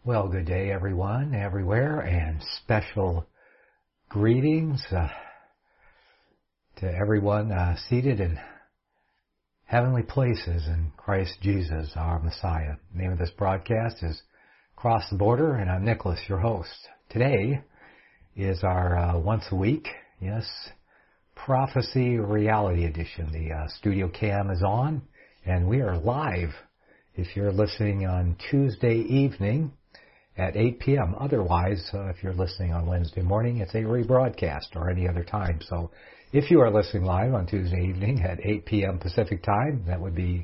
Well, good day, everyone, everywhere, and special greetings to everyone seated in heavenly places in Christ Jesus, our Messiah. The name of this broadcast is Cross the Border, and I'm Nicholas, your host. Today is our once a week, Prophecy Reality Edition. The studio cam is on, and we are live if you're listening on Tuesday evening at 8 p.m. Otherwise, if you're listening on Wednesday morning, it's a rebroadcast or any other time. So if you are listening live on Tuesday evening at 8 p.m. Pacific time, that would be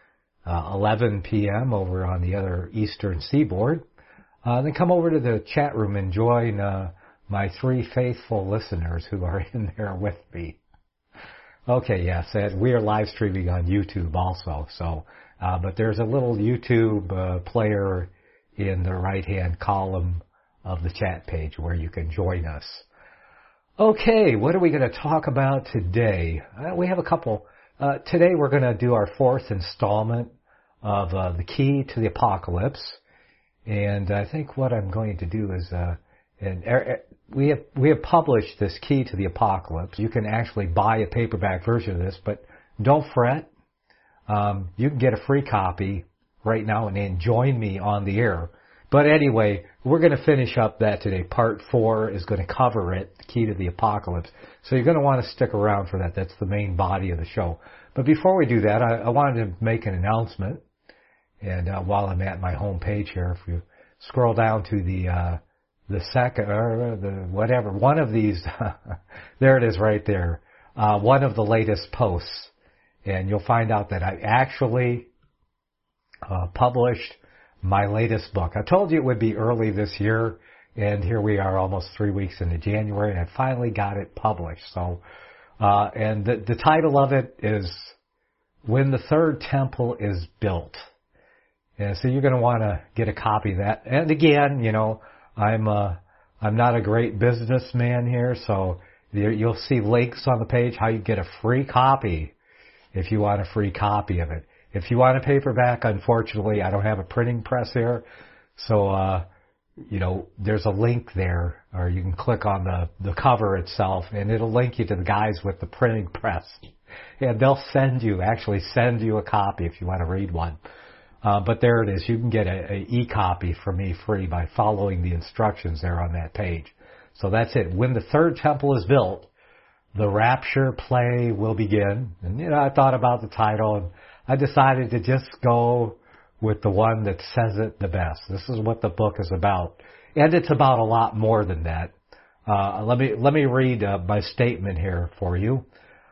11 p.m. over on the other eastern seaboard, then come over to the chat room and join my three faithful listeners who are in there with me. Okay, yes, we are live streaming on YouTube also. So, but there's a little YouTube player in the right-hand column of the chat page where you can join us. Okay, what are we going to talk about today? We have a couple. Today we're going to do our fourth installment of The Key to the Apocalypse. And I think what I'm going to do is, we have published this Key to the Apocalypse. You can actually buy a paperback version of this, but don't fret. You can get a free copy right now and then join me on the air. But anyway, we're going to finish up that today. Part 4 is going to cover it, The Key to the Apocalypse. So you're going to want to stick around for that. That's the main body of the show. But before we do that, I wanted to make an announcement. And while I'm at my home page here, if you scroll down to the second, or the whatever, one of these, there it is right there, one of the latest posts. And you'll find out that I actually published my latest book. I told you it would be early this year, and here we are almost 3 weeks into January, and I finally got it published. So, and the title of it is When the Third Temple is Built. And so you're going to want to get a copy of that. And again, I'm not a great businessman here, so you'll see links on the page how you get a free copy if you want a free copy of it. If you want a paperback, unfortunately, I don't have a printing press here. So, there's a link there, or you can click on the cover itself, and it'll link you to the guys with the printing press. And they'll send you a copy if you want to read one. But there it is. You can get an e-copy from me free by following the instructions there on that page. So that's it. When the Third Temple is built, the rapture play will begin. And, I thought about the title, and I decided to just go with the one that says it the best. This is what the book is about. And it's about a lot more than that. Let me read my statement here for you.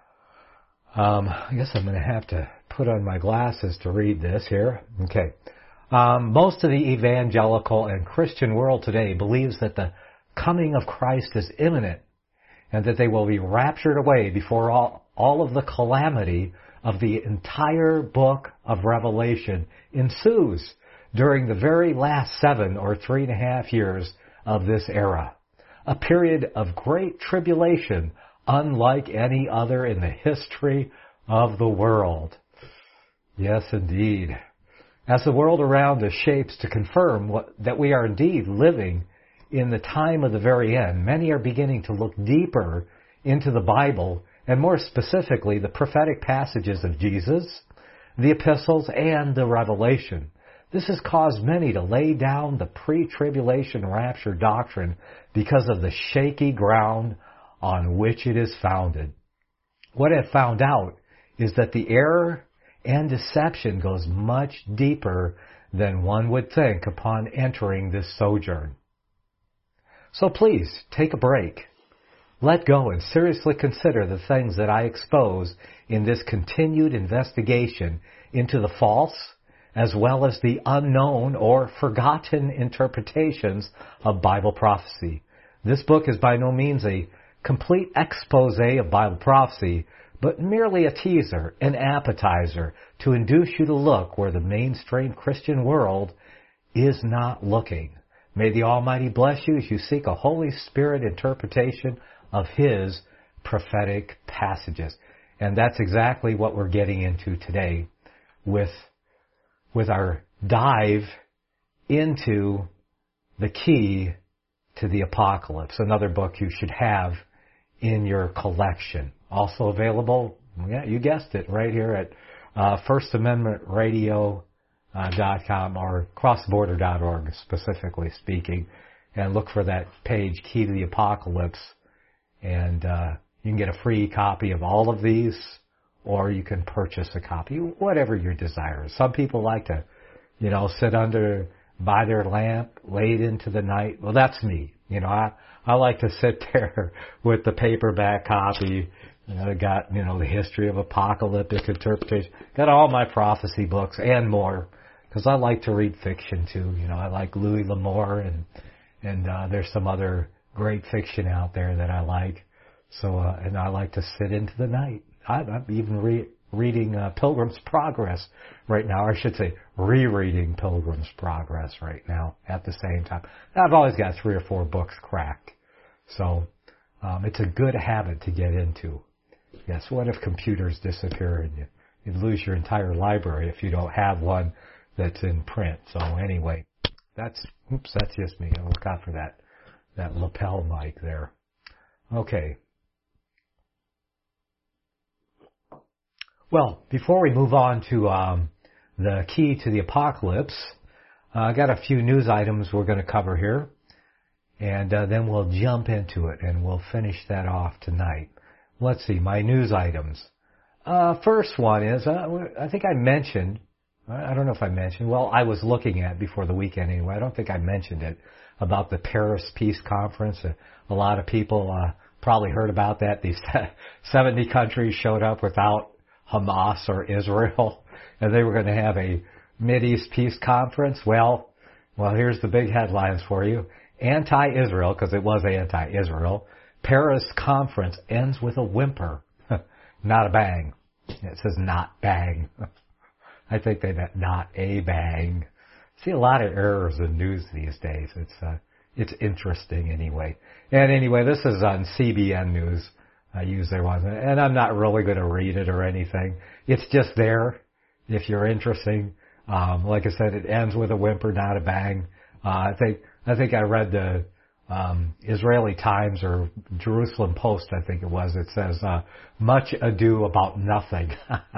I guess I'm going to have to put on my glasses to read this here. Okay. Most of the evangelical and Christian world today believes that the coming of Christ is imminent and that they will be raptured away before all of the calamity of the entire book of Revelation ensues during the very last 7 or 3.5 years of this era. A period of great tribulation unlike any other in the history of the world. Yes, indeed. As the world around us shapes to confirm that we are indeed living in the time of the very end, many are beginning to look deeper into the Bible, and more specifically the prophetic passages of Jesus, the epistles, and the Revelation. This has caused many to lay down the pre-tribulation rapture doctrine because of the shaky ground on which it is founded. What I've found out is that the error and deception goes much deeper than one would think upon entering this sojourn. So please, take a break. Let go and seriously consider the things that I expose in this continued investigation into the false as well as the unknown or forgotten interpretations of Bible prophecy. This book is by no means a complete expose of Bible prophecy, but merely a teaser, an appetizer to induce you to look where the mainstream Christian world is not looking. May the Almighty bless you as you seek a Holy Spirit interpretation of His prophetic passages. And that's exactly what we're getting into today with our dive into The Key to the Apocalypse, another book you should have in your collection. Also available, yeah, you guessed it, right here at firstamendmentradio.com or crossborder.org, specifically speaking, and look for that page, Key to the Apocalypse, and you can get a free copy of all of these, or you can purchase a copy, whatever your desire is. Some people like to, sit under by their lamp late into the night. Well, that's me. I like to sit there with the paperback copy. I got, the history of apocalyptic interpretation. Got all my prophecy books and more, because I like to read fiction too. I like Louis L'Amour, and there's some other great fiction out there that I like. So, and I like to sit into the night. I'm even reading Pilgrim's Progress right now. Or I should say, rereading Pilgrim's Progress right now at the same time. I've always got 3 or 4 books cracked. So, it's a good habit to get into. Yes, what if computers disappear and you'd lose your entire library if you don't have one that's in print? So anyway, that's just me. I'll look out for that lapel mic there. Okay. Well, before we move on to the Key to the Apocalypse, I got a few news items we're going to cover here, and then we'll jump into it, and we'll finish that off tonight. Let's see, my news items. First one is, I think I mentioned, I don't know if I mentioned, well, I was looking at before the weekend anyway, I don't think I mentioned it, about the Paris Peace Conference. A lot of people probably heard about that. These 70 countries showed up without Hamas or Israel, and they were going to have a Mideast Peace Conference. Well, here's the big headlines for you. Anti-Israel, because it was anti-Israel. Paris Conference ends with a whimper, not a bang. It says not bang. I think they meant not a bang. See a lot of errors in news these days. It's interesting anyway. And anyway, this is on CBN News. I use their one, and I'm not really going to read it or anything. It's just there if you're interested. Like I said, it ends with a whimper, not a bang. I think I read the Israeli Times or Jerusalem Post, I think it was. It says, much ado about nothing.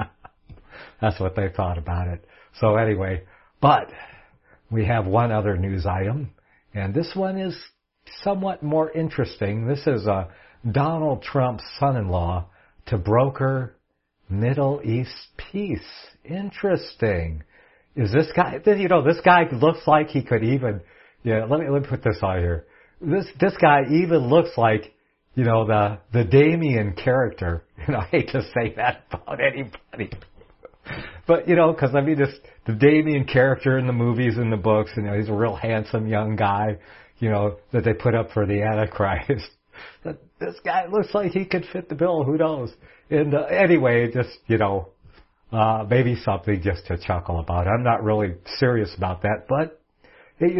That's what they thought about it. So anyway, but we have one other news item, and this one is somewhat more interesting. This is Donald Trump's son-in-law to broker Middle East peace. Interesting. Is this guy, this guy looks like he could even, let me put this on here. This guy even looks like, the Damien character. I hate to say that about anybody. But, because the Damien character in the movies and the books, he's a real handsome young guy, that they put up for the Antichrist. But this guy looks like he could fit the bill. Who knows? And anyway, just, maybe something just to chuckle about. I'm not really serious about that. But, hey,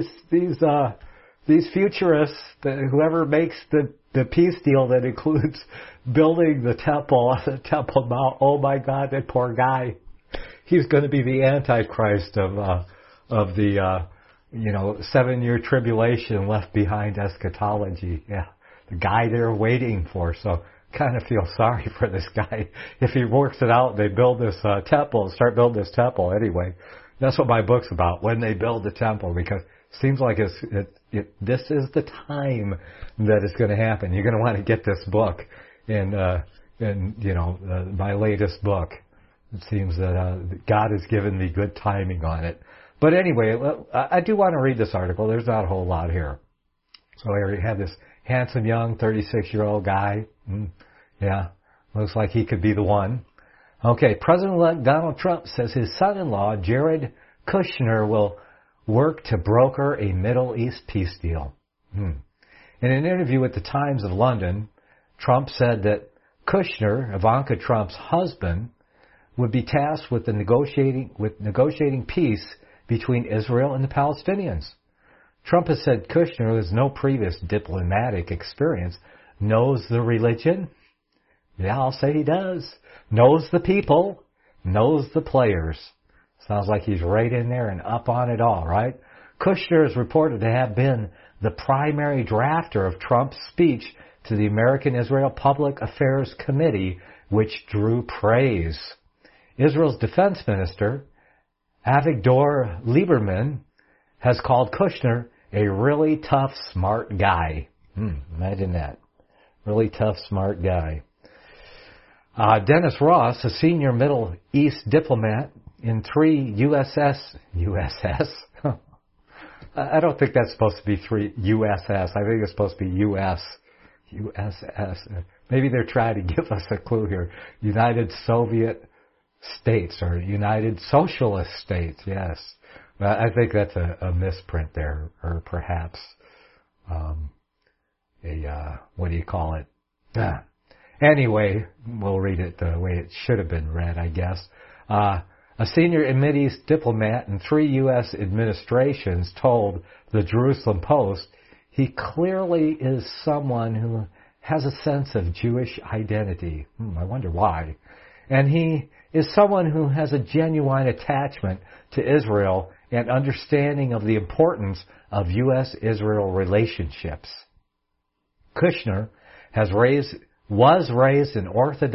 these futurists, whoever makes the peace deal that includes building the Temple Mount, oh my God, that poor guy. He's going to be the Antichrist of the 7-year tribulation left behind eschatology. Yeah, the guy they're waiting for. So kind of feel sorry for this guy. If he works it out, they build this temple, start building this temple anyway. That's what my book's about, when they build the temple, because it seems like this is the time that it's going to happen. You're going to want to get this book, and my latest book. It seems that God has given me good timing on it. But anyway, I do want to read this article. There's not a whole lot here. So I already have this handsome young 36-year-old guy. Yeah, looks like he could be the one. Okay, President-elect Donald Trump says his son-in-law, Jared Kushner, will work to broker a Middle East peace deal. In an interview with the Times of London, Trump said that Kushner, Ivanka Trump's husband, would be tasked with negotiating peace between Israel and the Palestinians. Trump has said Kushner, who has no previous diplomatic experience, knows the religion. Yeah, I'll say he does. Knows the people, knows the players. Sounds like he's right in there and up on it all, right? Kushner is reported to have been the primary drafter of Trump's speech to the American-Israel Public Affairs Committee, which drew praise. Israel's defense minister, Avigdor Lieberman, has called Kushner a really tough, smart guy. Imagine that. Really tough, smart guy. Dennis Ross, a senior Middle East diplomat in 3 USS. I don't think that's supposed to be 3 USS. I think it's supposed to be USS. Maybe they're trying to give us a clue here. United Soviet States or United Socialist States, yes. I think that's a misprint there, or perhaps what do you call it? Anyway, we'll read it the way it should have been read, I guess. A senior Mideast diplomat in 3 U.S. administrations told the Jerusalem Post he clearly is someone who has a sense of Jewish identity. I wonder why. And he is someone who has a genuine attachment to Israel and understanding of the importance of U.S.-Israel relationships. Kushner was raised in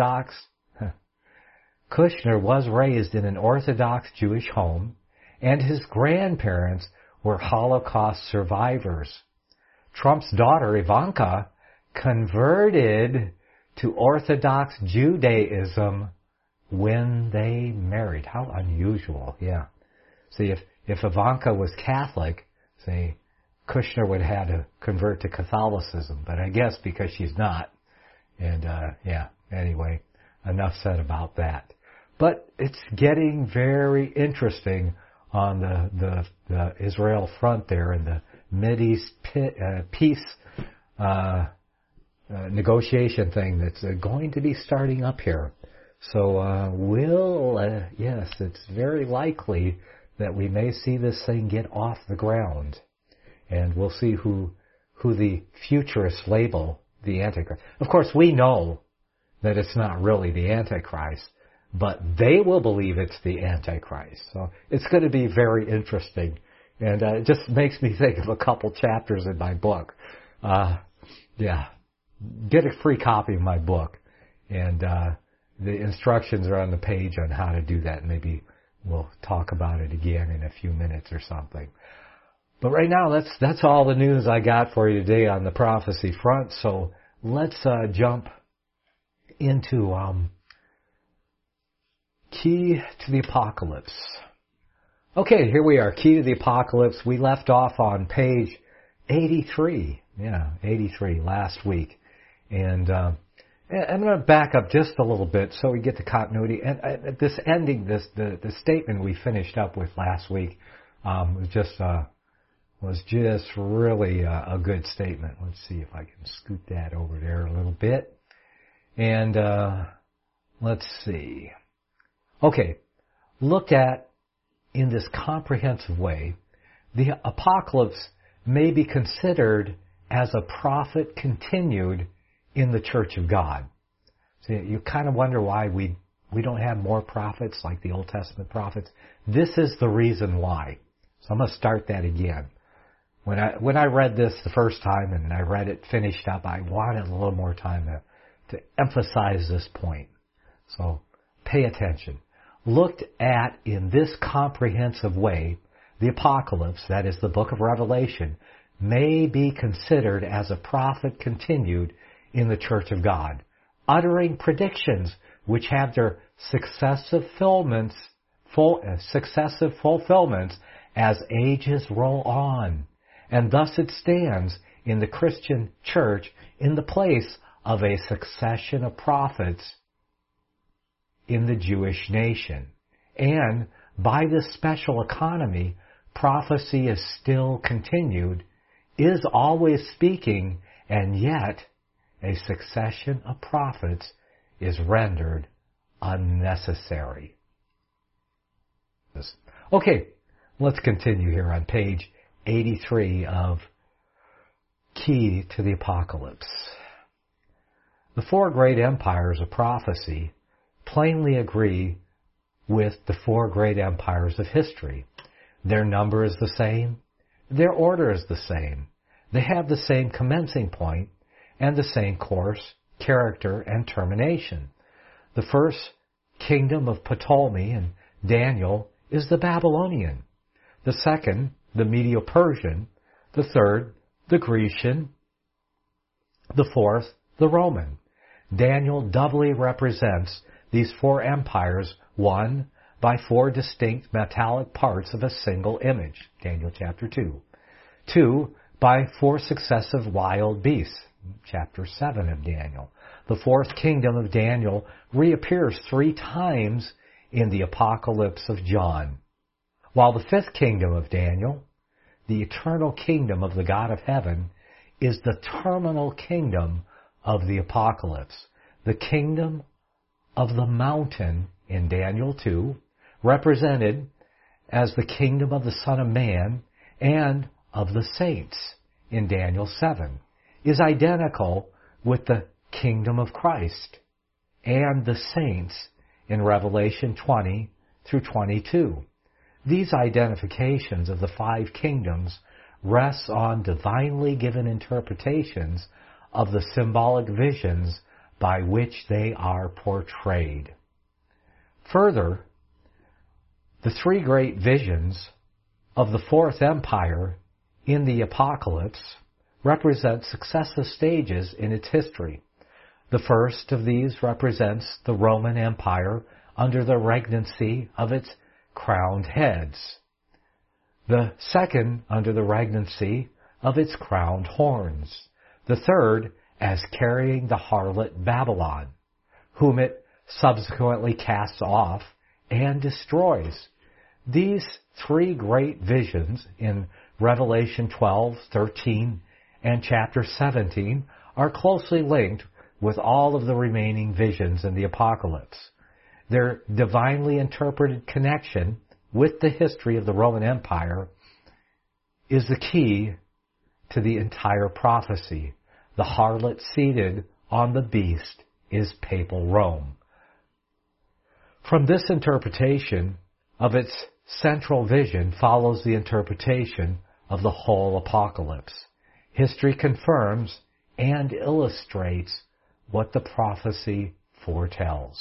an Orthodox Jewish home, and his grandparents were Holocaust survivors. Trump's daughter, Ivanka, converted to Orthodox Judaism when they married. How unusual, yeah. See, if Ivanka was Catholic, say, Kushner would have had to convert to Catholicism, but I guess because she's not. And, anyway, enough said about that. But it's getting very interesting on the Israel front there and the Mideast peace negotiation thing that's going to be starting up here. So yes, it's very likely that we may see this thing get off the ground. And we'll see who the futurists label the Antichrist. Of course, we know that it's not really the Antichrist, but they will believe it's the Antichrist. So it's going to be very interesting. And it just makes me think of a couple chapters in my book. Get a free copy of my book. And the instructions are on the page on how to do that. Maybe we'll talk about it again in a few minutes or something. But right now, that's all the news I got for you today on the prophecy front. So let's jump into Key to the Apocalypse. Okay, here we are, Key to the Apocalypse. We left off on page 83. 83 last week. And I'm going to back up just a little bit so we get the continuity. And this ending, the statement we finished up with last week was just really a good statement. Let's see if I can scoot that over there a little bit. And let's see. Okay, looked at in this comprehensive way, the apocalypse may be considered as a prophet continued in the Church of God. So you kind of wonder why we don't have more prophets like the Old Testament prophets. This is the reason why. So I'm going to start that again. When I read this the first time and I read it finished up, I wanted a little more time to emphasize this point. So pay attention. Looked at in this comprehensive way, the apocalypse, that is the book of Revelation, may be considered as a prophet continued in the Church of God, uttering predictions which have their successive fulfillments as ages roll on. And thus it stands in the Christian church in the place of a succession of prophets in the Jewish nation. And by this special economy, prophecy is still continued, is always speaking, and yet a succession of prophets is rendered unnecessary. Okay, let's continue here on page 83 of Key to the Apocalypse. The four great empires of prophecy plainly agree with the four great empires of history. Their number is the same, Their order is the same. They have the same commencing point and the same course, character, and termination. The first kingdom of Ptolemy and Daniel is the Babylonian. The second, the Medo-Persian. The third, the Grecian. The fourth, the Roman. Daniel doubly represents these four empires, one by four distinct metallic parts of a single image, Daniel chapter 2. Two, by four successive wild beasts, chapter 7 of Daniel. The fourth kingdom of Daniel reappears 3 times in the Apocalypse of John. While the fifth kingdom of Daniel, the eternal kingdom of the God of heaven, is the terminal kingdom of the Apocalypse. The kingdom of the mountain in Daniel 2, represented as the kingdom of the Son of Man and of the saints in Daniel 7, is identical with the kingdom of Christ and the saints in Revelation 20 through 22. These identifications of the 5 kingdoms rest on divinely given interpretations of the symbolic visions by which they are portrayed. Further, the 3 great visions of the fourth empire in the Apocalypse represent successive stages in its history. The first of these represents the Roman Empire under the regnancy of its crowned heads. The second under the regnancy of its crowned horns. The third as carrying the harlot Babylon, whom it subsequently casts off and destroys. These 3 great visions in Revelation 12, 13, and chapter 17 are closely linked with all of the remaining visions in the Apocalypse. Their divinely interpreted connection with the history of the Roman Empire is the key to the entire prophecy. The harlot seated on the beast is papal Rome. From this interpretation of its central vision follows the interpretation of the whole Apocalypse. History confirms and illustrates what the prophecy foretells.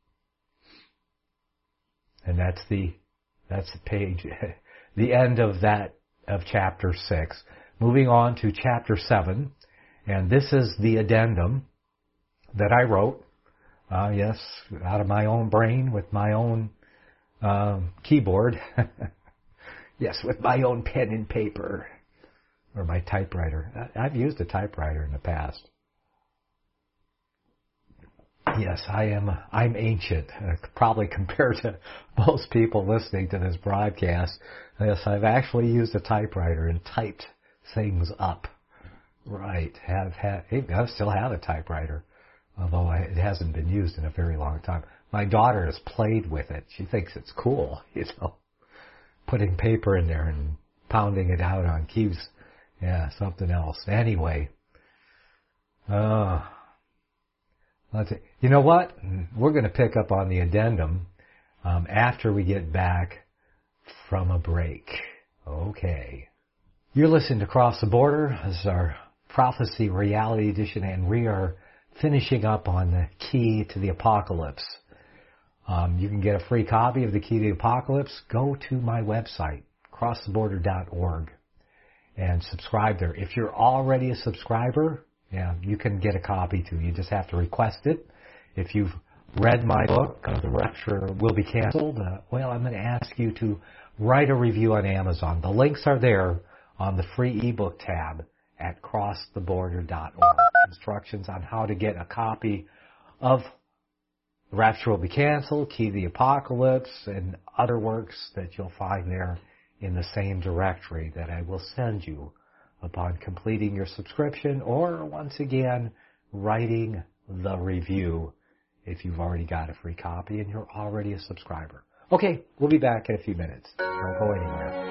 And that's the page, the end of chapter 6. Moving on to chapter 7, and this is the addendum that I wrote, yes, out of my own brain with my own keyboard. Yes, with my own pen and paper, or my typewriter. I've used a typewriter in the past. Yes, I'm ancient, probably compared to most people listening to this broadcast. Yes, I've actually used a typewriter and typed things up. Right, I still have a typewriter, although it hasn't been used in a very long time. My daughter has played with it. She thinks it's cool, putting paper in there and pounding it out on keys. Yeah, something else. Anyway, you know what? We're going to pick up on the addendum after we get back from a break. Okay. You're listening to Cross the Border. This is our Prophecy Reality Edition, and we are finishing up on the Key to the Apocalypse. You can get a free copy of the Key to the Apocalypse. Go to my website, crosstheborder.org, and subscribe there. If you're already a subscriber, yeah, you can get a copy too. You just have to request it. If you've read my book, The Rapture Will Be Canceled, I'm going to ask you to write a review on Amazon. The links are there on the free ebook tab at crosstheborder.org. Instructions on how to get a copy of The Rapture Will Be Canceled, Key to the Apocalypse, and other works that you'll find there in the same directory that I will send you upon completing your subscription, or once again, writing the review if you've already got a free copy and you're already a subscriber. Okay, we'll be back in a few minutes. Don't go anywhere.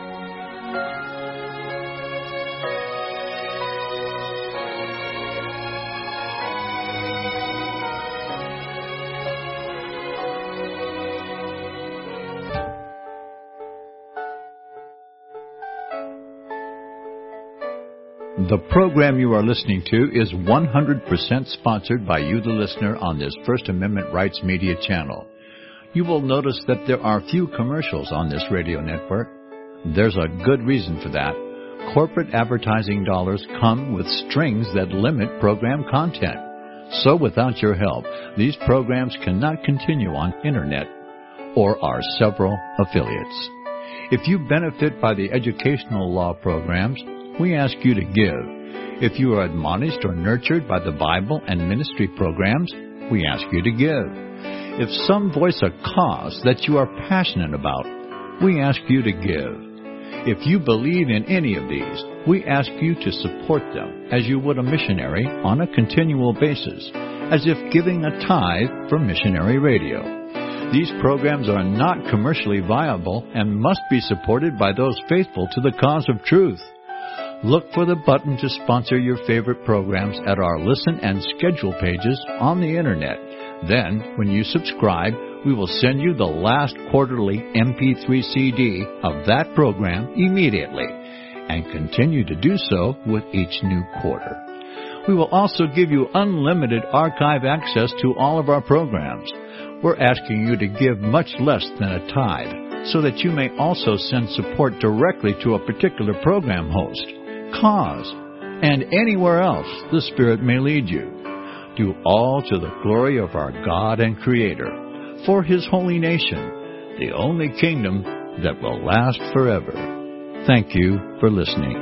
The program you are listening to is 100% sponsored by you, the listener, on this First Amendment Rights Media channel. You will notice that there are few commercials on this radio network. There's a good reason for that. Corporate advertising dollars come with strings that limit program content. So without your help, these programs cannot continue on Internet or our several affiliates. If you benefit by the educational law programs, we ask you to give. If you are admonished or nurtured by the Bible and ministry programs, we ask you to give. If some voice a cause that you are passionate about, we ask you to give. If you believe in any of these, we ask you to support them as you would a missionary on a continual basis, as if giving a tithe for missionary radio. These programs are not commercially viable and must be supported by those faithful to the cause of truth. Look for the button to sponsor your favorite programs at our listen and schedule pages on the Internet. Then, when you subscribe, we will send you the last quarterly MP3 CD of that program immediately, and continue to do so with each new quarter. We will also give you unlimited archive access to all of our programs. We're asking you to give much less than a tithe, so that you may also send support directly to a particular program host, cause, and anywhere else the Spirit may lead you. Do all to the glory of our God and Creator, for His holy nation, the only kingdom that will last forever. Thank you for listening.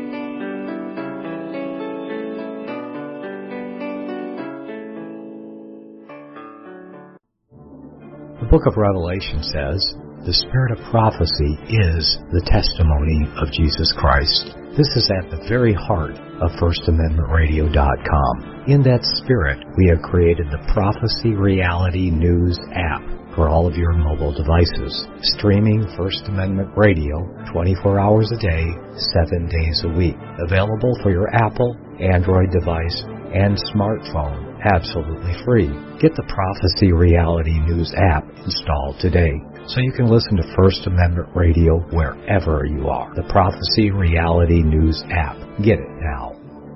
The book of Revelation says, the spirit of prophecy is the testimony of Jesus Christ. This is at the very heart of FirstAmendmentRadio.com. In that spirit, we have created the Prophecy Reality News app for all of your mobile devices, streaming First Amendment Radio 24 hours a day, 7 days a week. Available for your Apple, Android device, and smartphone, absolutely free. Get the Prophecy Reality News app installed today, so you can listen to First Amendment Radio wherever you are. The Prophecy Reality News app. Get it now.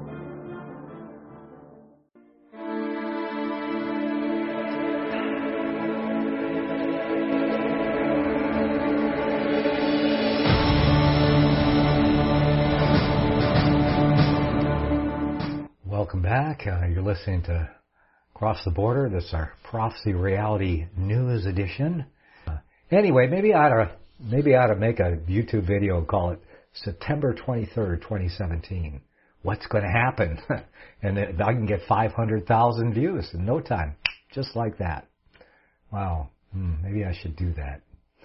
Welcome back. You're listening to Cross the Border. This is our Prophecy Reality News edition. Anyway, maybe I ought to make a YouTube video and call it September 23rd, 2017. What's going to happen? And I can get 500,000 views in no time, just like that. Wow. Maybe I should do that.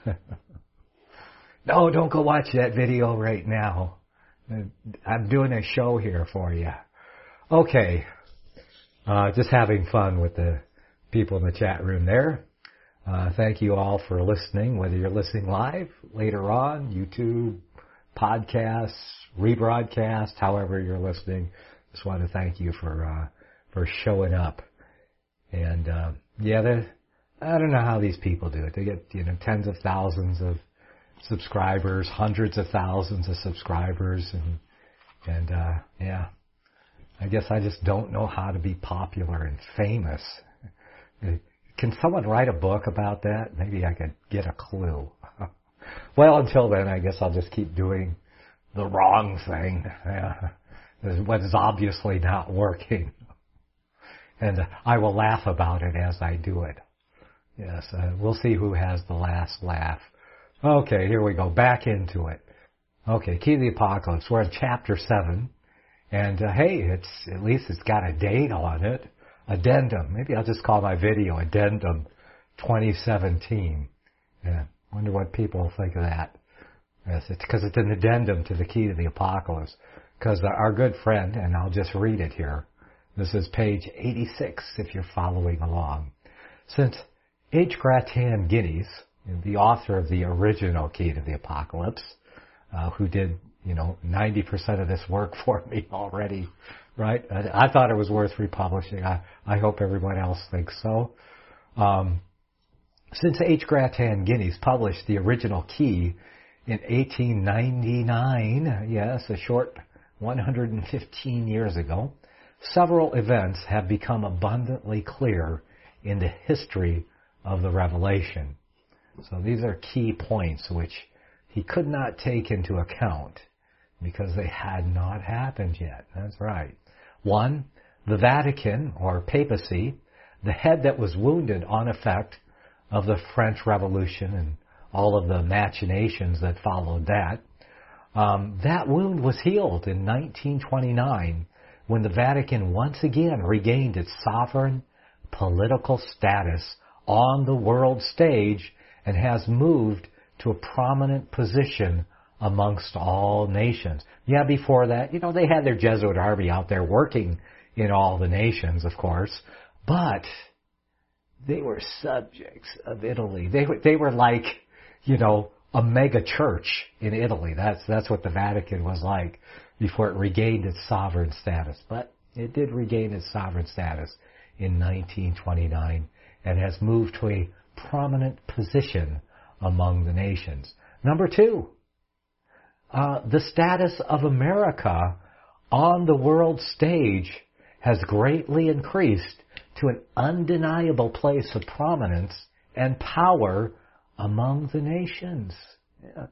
No, don't go watch that video right now. I'm doing a show here for you. Okay. Just having fun with the people in the chat room there. Thank you all for listening, whether you're listening live, later on, YouTube, podcasts, rebroadcast, however you're listening. Just want to thank you for showing up. And I don't know how these people do it. They get tens of thousands of subscribers, hundreds of thousands of subscribers, and I guess I just don't know how to be popular and famous. Can someone write a book about that? Maybe I could get a clue. Well, until then, I guess I'll just keep doing the wrong thing. What is obviously not working. And I will laugh about it as I do it. Yes, we'll see who has the last laugh. Okay, here we go. Back into it. Okay, Key to the Apocalypse. We're in Chapter 7. And hey, at least it's got a date on it. Addendum. Maybe I'll just call my video Addendum 2017. Yeah, wonder what people think of that. Yes, it's because it's an addendum to the Key to the Apocalypse. Because our good friend, and I'll just read it here. This is page 86 if you're following along. Since H. Grattan Guinness, the author of the original Key to the Apocalypse, who did 90% of this work for me already, right? I thought it was worth republishing. I hope everyone else thinks so. Since H. Grattan Guinness published the original key in 1899, yes, a short 115 years ago, several events have become abundantly clear in the history of the revelation. So these are key points which he could not take into account because they had not happened yet. That's right. 1, the Vatican, or papacy, the head that was wounded on effect of the French Revolution and all of the machinations that followed that, that wound was healed in 1929 when the Vatican once again regained its sovereign political status on the world stage and has moved to a prominent position amongst all nations. Yeah, before that, they had their Jesuit army out there working in all the nations, of course, but they were subjects of Italy. They were like, a mega church in Italy. That's what the Vatican was like before it regained its sovereign status. But it did regain its sovereign status in 1929 and has moved to a prominent position among the nations. Number 2, the status of America on the world stage has greatly increased to an undeniable place of prominence and power among the nations. Yeah,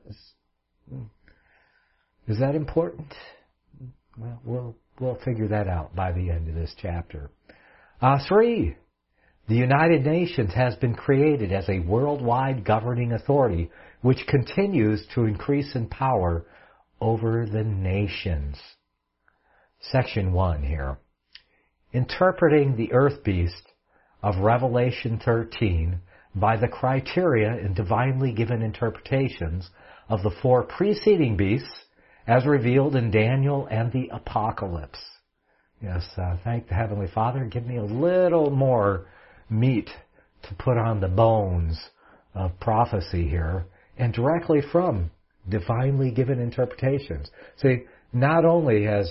is that important? Well, we'll figure that out by the end of this chapter. 3, the United Nations has been created as a worldwide governing authority which continues to increase in power over the nations. Section 1 here. Interpreting the earth beast of Revelation 13 by the criteria and divinely given interpretations of the 4 preceding beasts as revealed in Daniel and the Apocalypse. Yes, thank the Heavenly Father. Give me a little more meat to put on the bones of prophecy here, and directly from divinely given interpretations. See, not only is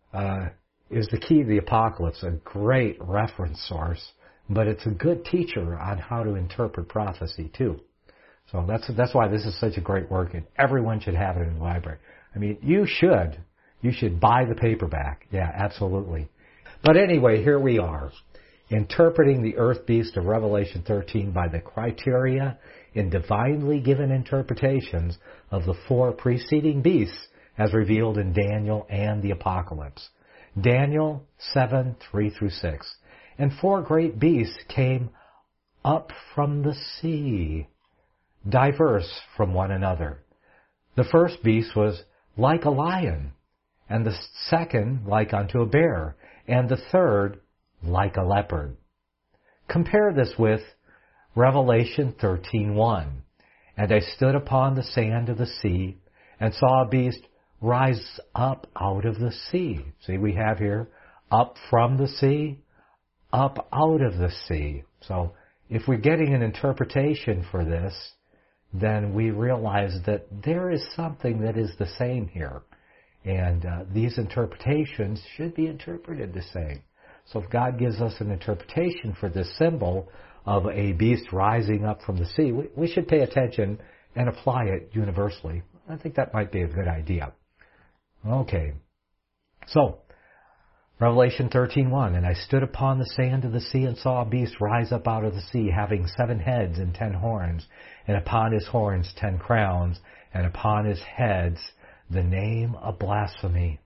the key of the Apocalypse a great reference source, but it's a good teacher on how to interpret prophecy too. So that's why this is such a great work, and everyone should have it in the library. I mean, you should buy the paperback. Yeah, absolutely. But anyway, here we are, interpreting the earth beast of Revelation 13 by the criteria and divinely given interpretations of the 4 preceding beasts as revealed in Daniel and the Apocalypse. Daniel 7, 3 through 6. And 4 great beasts came up from the sea, diverse from one another. The first beast was like a lion, and the second like unto a bear, and the third like a leopard. Compare this with Revelation 13:1. And I stood upon the sand of the sea, and saw a beast rise up out of the sea. See, we have here, up from the sea, up out of the sea. So if we're getting an interpretation for this, then we realize that there is something that is the same here. And these interpretations should be interpreted the same. So if God gives us an interpretation for this symbol of a beast rising up from the sea, we should pay attention and apply it universally. I think that might be a good idea. Okay. So, Revelation 13:1, and I stood upon the sand of the sea and saw a beast rise up out of the sea, having 7 heads and 10 horns, and upon his horns 10 crowns, and upon his heads the name of blasphemy.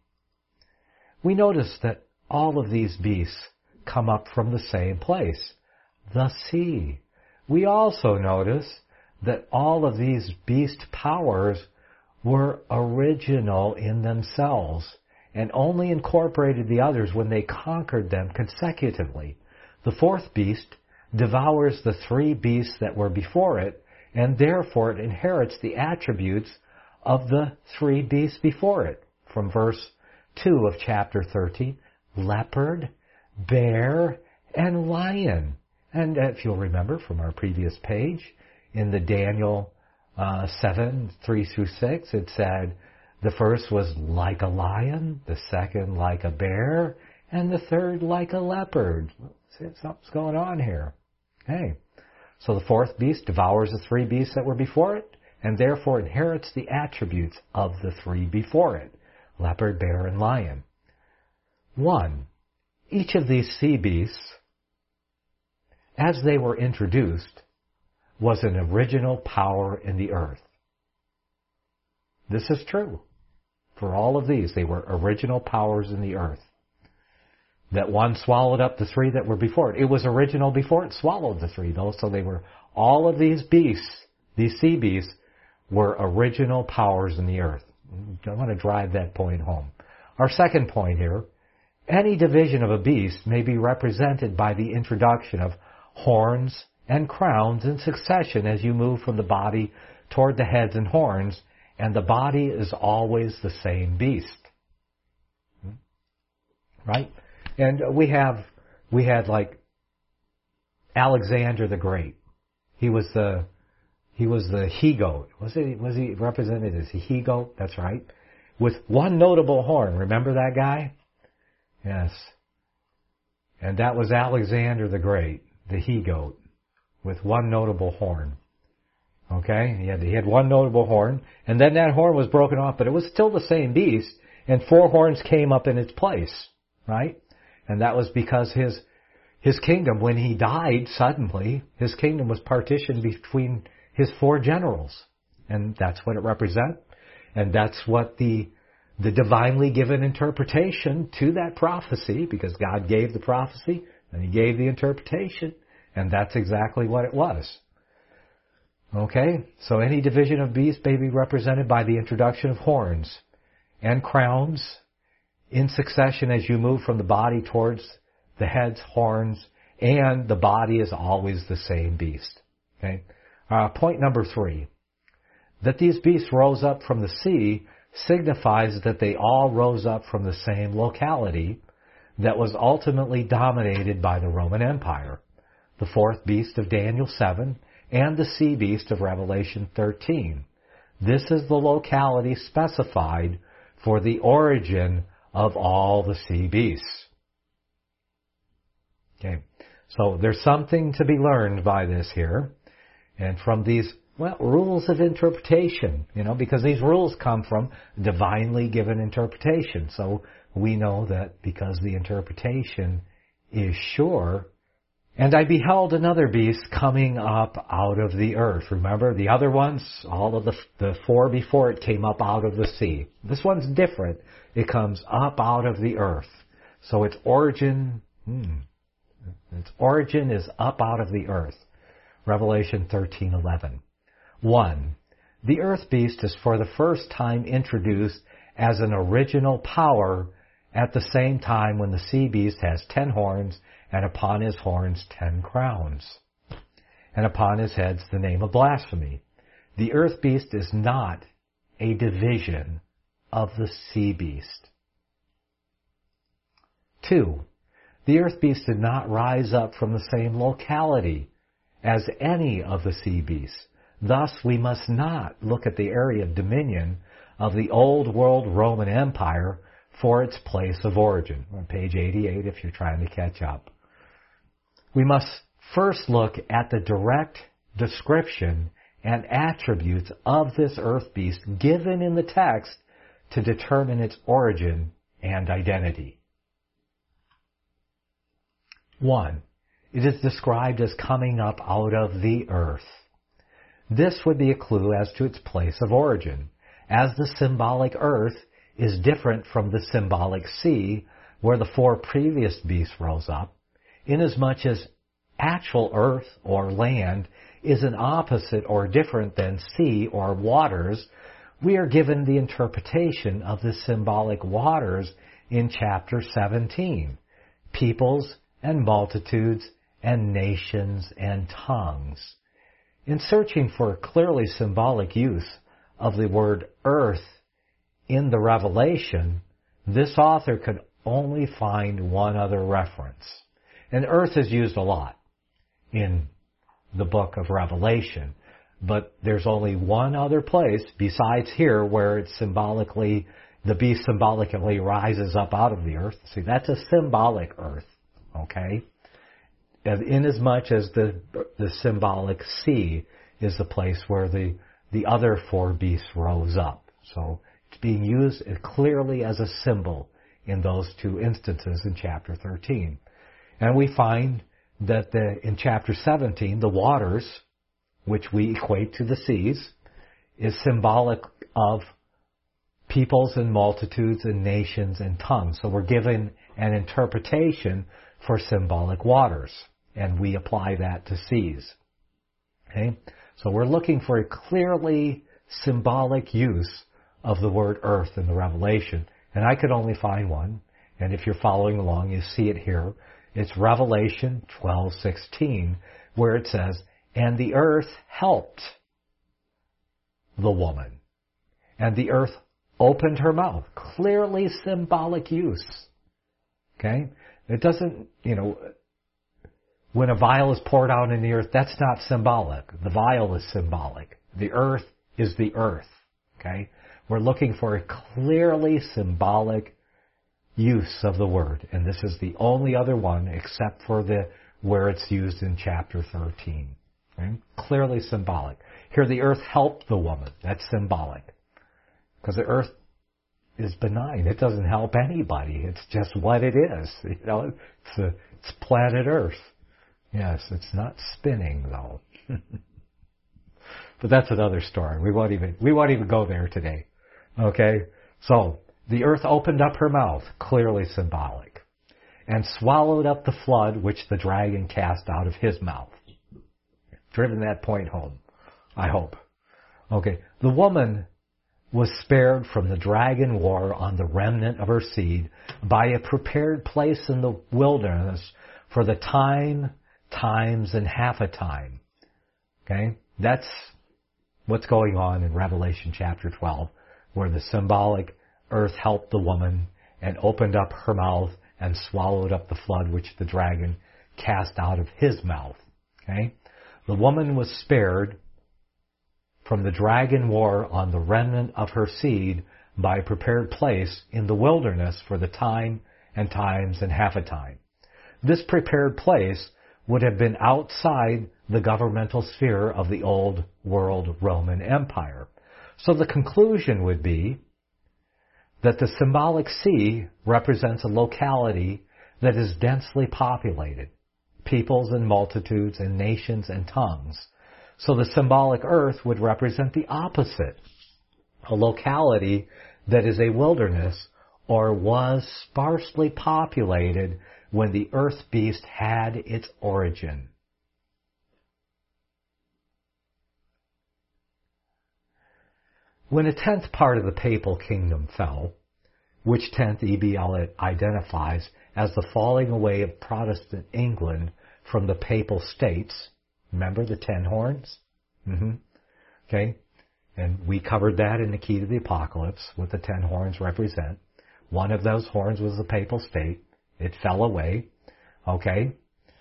We notice that all of these beasts come up from the same place, the sea. We also notice that all of these beast powers were original in themselves, and only incorporated the others when they conquered them consecutively. The 4th beast devours the 3 beasts that were before it, and therefore it inherits the attributes of the 3 beasts before it. From verse 2 of chapter 13, leopard, bear, and lion. And if you'll remember from our previous page, in the Daniel 7, 3 through 6, it said, the first was like a lion, the second like a bear, and the third like a leopard. See, something's going on here. Okay. So the 4th beast devours the 3 beasts that were before it, and therefore inherits the attributes of the 3 before it. leopard, bear, and lion. 1. Each of these sea beasts, as they were introduced, was an original power in the earth. This is true. For all of these, they were original powers in the earth. That one swallowed up the 3 that were before it. It was original before it swallowed the 3, though. So they were, all of these beasts, these sea beasts, were original powers in the earth. I want to drive that point home. Our second point here, any division of a beast may be represented by the introduction of horns and crowns in succession as you move from the body toward the heads and horns, and the body is always the same beast. Right? And we had like Alexander the Great. He was the he-goat. Was he represented as a he-goat? That's right. With one notable horn. Remember that guy? Yes. And that was Alexander the Great, the he-goat, with one notable horn. Okay? He had one notable horn, and then that horn was broken off, but it was still the same beast, and 4 horns came up in its place. Right? And that was because his kingdom, when he died suddenly, his kingdom was partitioned between his 4 generals. And that's what it represents. And that's what the divinely given interpretation to that prophecy, because God gave the prophecy and He gave the interpretation, and that's exactly what it was. Okay? So any division of beasts may be represented by the introduction of horns and crowns in succession as you move from the body towards the heads, horns, and the body is always the same beast. Okay? Point number 3. That these beasts rose up from the sea signifies that they all rose up from the same locality that was ultimately dominated by the Roman Empire. The 4th beast of Daniel 7 and the sea beast of Revelation 13. This is the locality specified for the origin of all the sea beasts. Okay, so there's something to be learned by this here, and from these, rules of interpretation, because these rules come from divinely given interpretation. So we know that because the interpretation is sure. And I beheld another beast coming up out of the earth. Remember, the other ones, all of the 4 before it came up out of the sea. This one's different. It comes up out of the earth. So its origin is up out of the earth. Revelation 13:11. 1. The earth beast is for the first time introduced as an original power at the same time when the sea beast has 10 horns, and upon his horns 10 crowns, and upon his heads the name of blasphemy. The earth beast is not a division of the sea beast. 2. The earth beast did not rise up from the same locality as any of the sea beasts. Thus, we must not look at the area of dominion of the old world Roman Empire for its place of origin. On page 88 if you're trying to catch up. We must first look at the direct description and attributes of this earth beast given in the text to determine its origin and identity. 1. It is described as coming up out of the earth. This would be a clue as to its place of origin, as the symbolic earth is different from the symbolic sea, where the 4 previous beasts rose up, inasmuch as actual earth or land is an opposite or different than sea or waters. We are given the interpretation of the symbolic waters in chapter 17, peoples and multitudes and nations and tongues. In searching for a clearly symbolic use of the word earth in the Revelation, this author could only find one other reference. And earth is used a lot in the book of Revelation, but there's only one other place besides here where it's symbolically, the beast symbolically rises up out of the earth. See, that's a symbolic earth, okay? Inasmuch as the symbolic sea is the place where the other 4 beasts rose up. So being used clearly as a symbol in those two instances in chapter 13. And we find that in chapter 17, the waters, which we equate to the seas, is symbolic of peoples and multitudes and nations and tongues. So we're given an interpretation for symbolic waters, and we apply that to seas. Okay? So we're looking for a clearly symbolic use of the word earth in the Revelation. And I could only find one. And if you're following along, you see it here. It's Revelation 12:16, where it says, "And the earth helped the woman. And the earth opened her mouth." Clearly symbolic use. Okay? It doesn't, when a vial is poured out in the earth, that's not symbolic. The vial is symbolic. The earth is the earth. Okay? We're looking for a clearly symbolic use of the word. And this is the only other one except for where it's used in chapter 13. Okay? Clearly symbolic. Here the earth helped the woman. That's symbolic. Because the earth is benign. It doesn't help anybody. It's just what it is. It's planet Earth. Yes, it's not spinning though. But that's another story. We won't even go there today. Okay? So, the earth opened up her mouth, clearly symbolic, and swallowed up the flood which the dragon cast out of his mouth. Driven that point home, I hope. Okay. The woman was spared from the dragon war on the remnant of her seed by a prepared place in the wilderness for the time, times, and half a time. Okay? That's what's going on in Revelation chapter 12, where the symbolic earth helped the woman and opened up her mouth and swallowed up the flood which the dragon cast out of his mouth. Okay? The woman was spared from the dragon war on the remnant of her seed by a prepared place in the wilderness for the time and times and half a time. This prepared place would have been outside the governmental sphere of the old world Roman Empire. So the conclusion would be that the symbolic sea represents a locality that is densely populated, peoples and multitudes and nations and tongues. So the symbolic earth would represent the opposite, a locality that is a wilderness or was sparsely populated when the earth beast had its origin. When a tenth part of the papal kingdom fell, which tenth EBL identifies as the falling away of Protestant England from the papal states. Remember the 10 horns? Okay. And we covered that in the Key to the Apocalypse, what the 10 horns represent. One of those horns was the papal state. It fell away. Okay.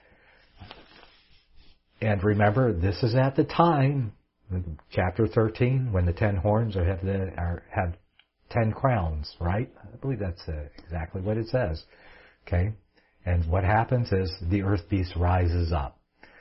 And remember, this is at the time, chapter 13, when the 10 horns have 10 crowns, right? I believe that's exactly what it says. Okay. And what happens is the earth beast rises up.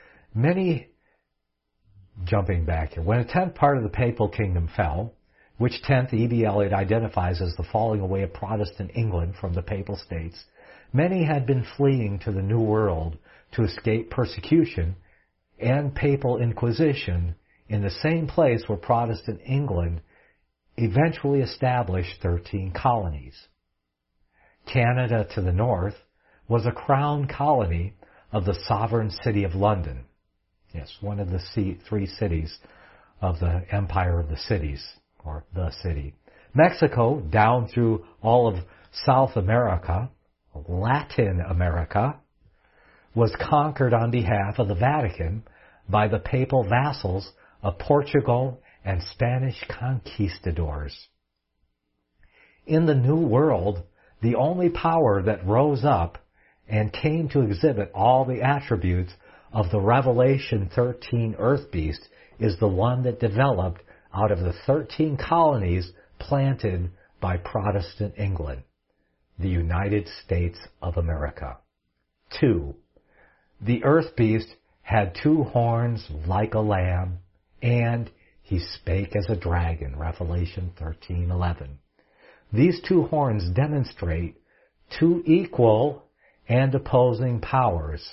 Jumping back here, when a tenth part of the papal kingdom fell, which tenth EBL it identifies as the falling away of Protestant England from the papal states, many had been fleeing to the New World to escape persecution and papal inquisition in the same place where Protestant England eventually established 13 colonies. Canada to the north was a crown colony of the sovereign city of London. Yes, one of the 3 cities of the Empire of the Cities, or the city. Mexico, down through all of South America, Latin America, was conquered on behalf of the Vatican by the papal vassals of Portugal and Spanish conquistadors. In the New World, the only power that rose up and came to exhibit all the attributes of the Revelation 13 earth beast is the one that developed out of the 13 colonies planted by Protestant England, the United States of America. 2. The earth beast had 2 horns like a lamb, and he spake as a dragon, Revelation 13:11. These two horns demonstrate two equal and opposing powers.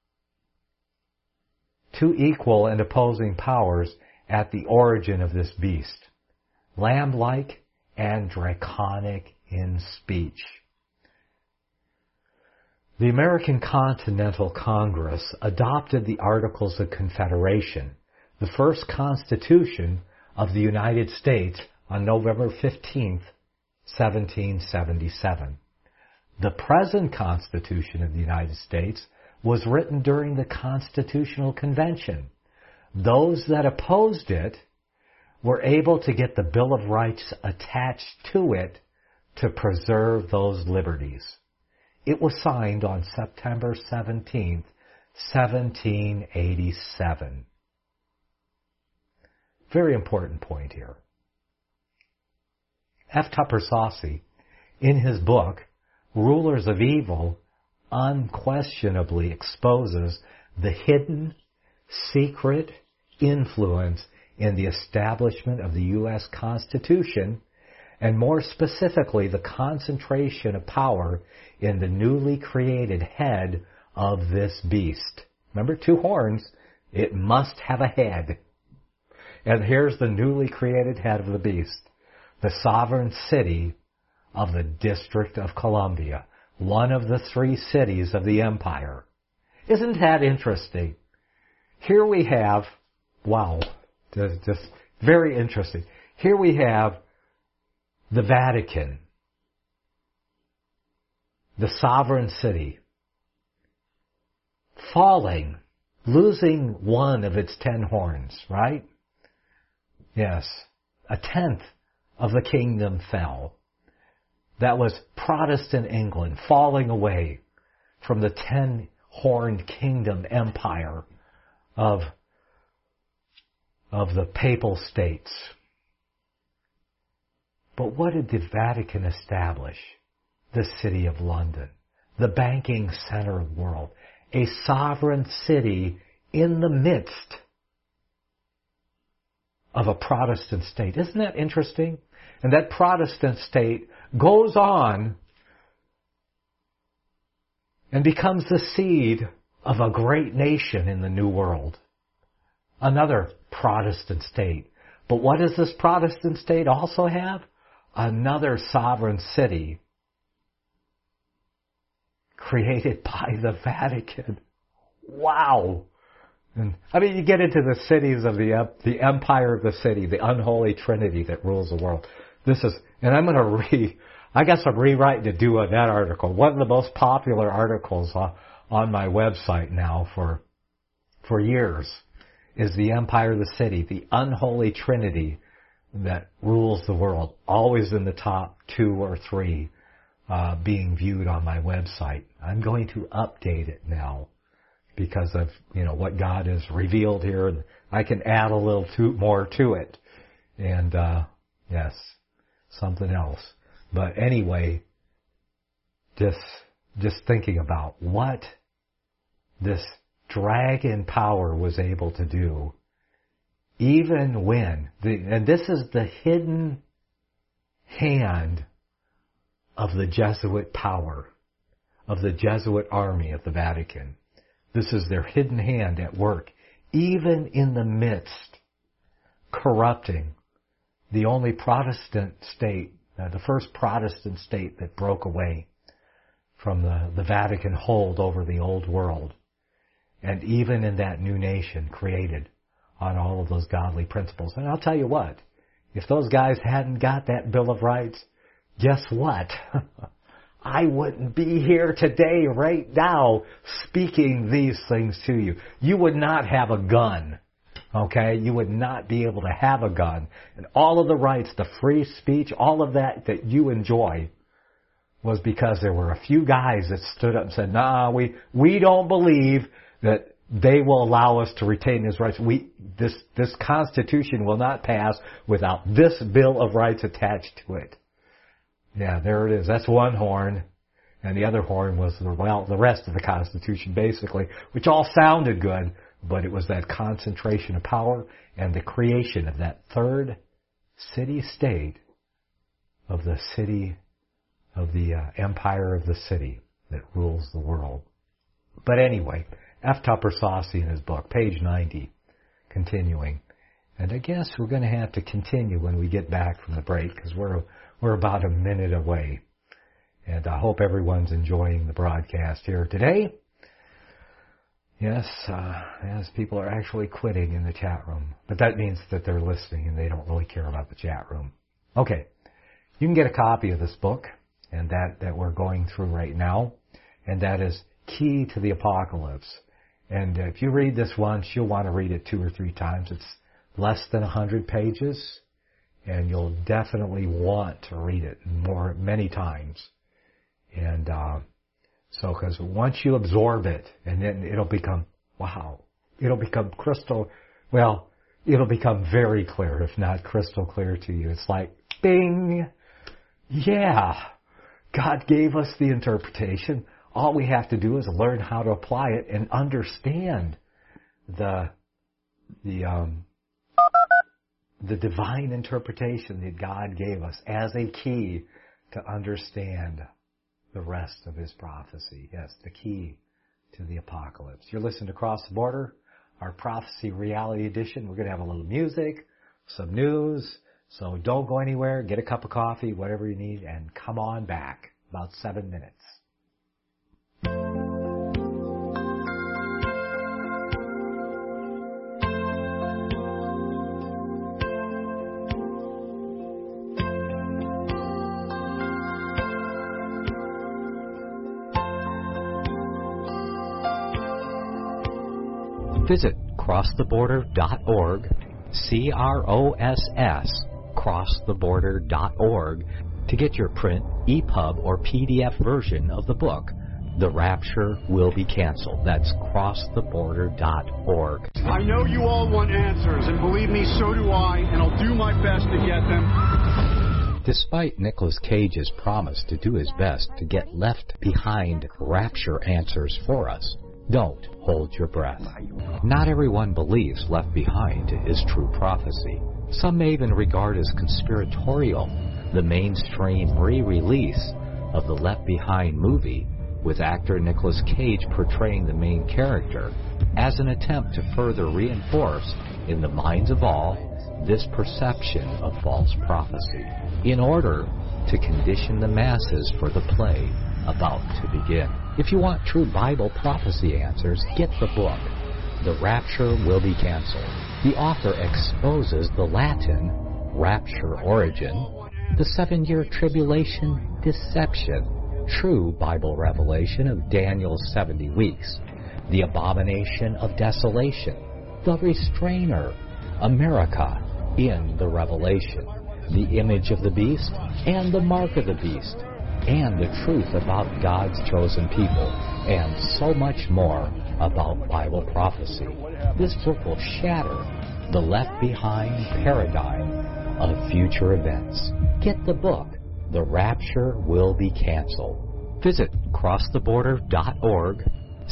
Two equal and opposing powers at the origin of this beast. Lamb-like and draconic in speech. The American Continental Congress adopted the Articles of Confederation, the first Constitution of the United States, on November 15th, 1777. The present Constitution of the United States was written during the Constitutional Convention. Those that opposed it were able to get the Bill of Rights attached to it to preserve those liberties. It was signed on September 17th, 1787. Very important point here. F. Tupper Saucy, in his book, Rulers of Evil, unquestionably exposes the hidden, secret influence in the establishment of the U.S. Constitution, and more specifically, the concentration of power in the newly created head of this beast. Remember, two horns, it must have a head. And here's the newly created head of the beast, the sovereign city of the District of Columbia, one of the three cities of the empire. Isn't that interesting? Here we have, wow, just very interesting. Here we have the Vatican, the sovereign city, falling, losing one of its 10 horns, right? Yes, a tenth of the kingdom fell. That was Protestant England falling away from the 10-horned kingdom empire of the papal states. But what did the Vatican establish? The City of London, the banking center of the world, a sovereign city in the midst of a Protestant state. Isn't that interesting? And that Protestant state goes on and becomes the seed of a great nation in the New World. Another Protestant state. But what does this Protestant state also have? Another sovereign city created by the Vatican. Wow! And, I mean, you get into the cities of the empire of the city, the unholy trinity that rules the world. This is, and I'm going to I got some rewriting to do on that article. One of the most popular articles on my website now for years is the empire of the city, the unholy trinity that rules the world. Always in the top 2 or 3 being viewed on my website. I'm going to update it now because of, what God has revealed here, and I can add a little more to it. And, yes, something else. But anyway, just thinking about what this dragon power was able to do, even when, and this is the hidden hand of the Jesuit power, of the Jesuit army of the Vatican. This is their hidden hand at work, even in the midst, corrupting the only Protestant state, the first Protestant state that broke away from the Vatican hold over the old world. And even in that new nation created on all of those godly principles. And I'll tell you what, if those guys hadn't got that Bill of Rights, guess what? I wouldn't be here today, right now, speaking these things to you. You would not have a gun, okay? You would not be able to have a gun. And all of the rights, the free speech, all of that you enjoy was because there were a few guys that stood up and said, nah, we don't believe that they will allow us to retain these rights. This Constitution will not pass without this Bill of Rights attached to it. Yeah, there it is. That's one horn. And the other horn was, the rest of the Constitution, basically, which all sounded good, but it was that concentration of power and the creation of that third city-state of the city, of the empire of the city that rules the world. But anyway, F. Tupper Saucy in his book, page 90, continuing. And I guess we're going to have to continue when we get back from the break because we're about a minute away. And I hope everyone's enjoying the broadcast here today. Yes, as people are actually quitting in the chat room. But that means that they're listening and they don't really care about the chat room. Okay, you can get a copy of this book and that we're going through right now. And that is Key to the Apocalypse. And if you read this once, you'll want to read it 2 or 3 times. It's less than 100 pages. And you'll definitely want to read it many times. And so, because once you absorb it, and then it'll become, wow, it'll become it'll become very clear, if not crystal clear to you. It's like, bing, yeah, God gave us the interpretation. All we have to do is learn how to apply it and understand the divine interpretation that God gave us as a key to understand the rest of His prophecy. Yes, the key to the apocalypse. You're listening to Cross the Border, our Prophecy Reality Edition. We're going to have a little music, some news, so don't go anywhere. Get a cup of coffee, whatever you need, and come on back. About 7 minutes. Visit crosstheborder.org, CROSS, crosstheborder.org, to get your print, EPUB, or PDF version of the book, The Rapture Will Be Canceled. That's crosstheborder.org. I know you all want answers, and believe me, so do I, and I'll do my best to get them. Despite Nicolas Cage's promise to do his best to get left behind rapture answers for us, don't hold your breath. Not everyone believes Left Behind is true prophecy. Some may even regard as conspiratorial the mainstream re-release of the Left Behind movie with actor Nicolas Cage portraying the main character as an attempt to further reinforce in the minds of all this perception of false prophecy in order to condition the masses for the play about to begin. If you want true Bible prophecy answers, get the book, The Rapture Will Be Canceled. The author exposes the Latin rapture origin, the 7-year tribulation deception, true Bible revelation of Daniel's 70 weeks, the abomination of desolation, the restrainer, America in the Revelation, the image of the beast and the mark of the beast, and the truth about God's chosen people, and so much more about Bible prophecy. This book will shatter the Left Behind paradigm of future events. Get the book, The Rapture Will Be Canceled. Visit crosstheborder.org,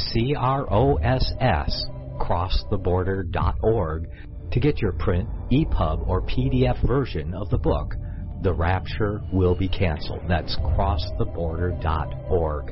CROSS, crosstheborder.org, to get your print, EPUB, or PDF version of the book, The Rapture Will Be Canceled. That's crosstheborder.org.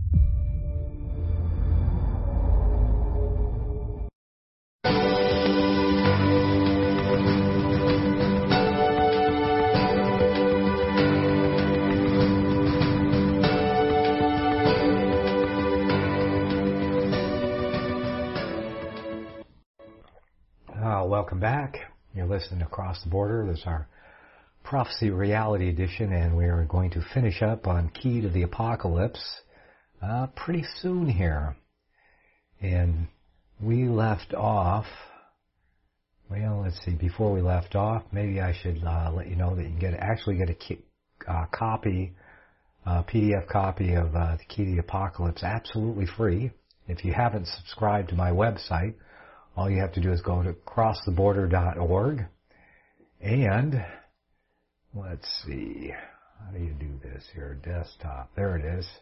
Welcome back. You're listening to Across the Border. This is our Prophecy Reality Edition, and we are going to finish up on Key to the Apocalypse pretty soon here. And we left off, well, let's see, before we left off, maybe I should let you know that you can actually get a copy, PDF copy of the Key to the Apocalypse absolutely free. If you haven't subscribed to my website, all you have to do is go to crosstheborder.org, and let's see, how do you do this here? Desktop, there it is.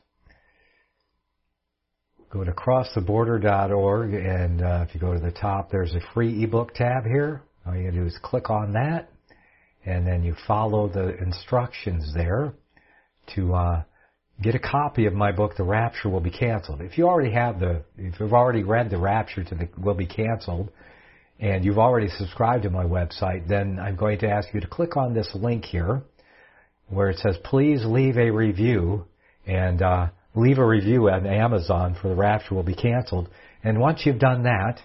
Go to crosstheborder.org, and if you go to the top, there's a free ebook tab here. All you gotta do is click on that, and then you follow the instructions there to get a copy of my book, The Rapture Will Be Canceled. If you've already read The Rapture Will Be Canceled, and you've already subscribed to my website, then I'm going to ask you to click on this link here where it says, please leave a review, and leave a review on Amazon for The Rapture Will Be Canceled. And once you've done that,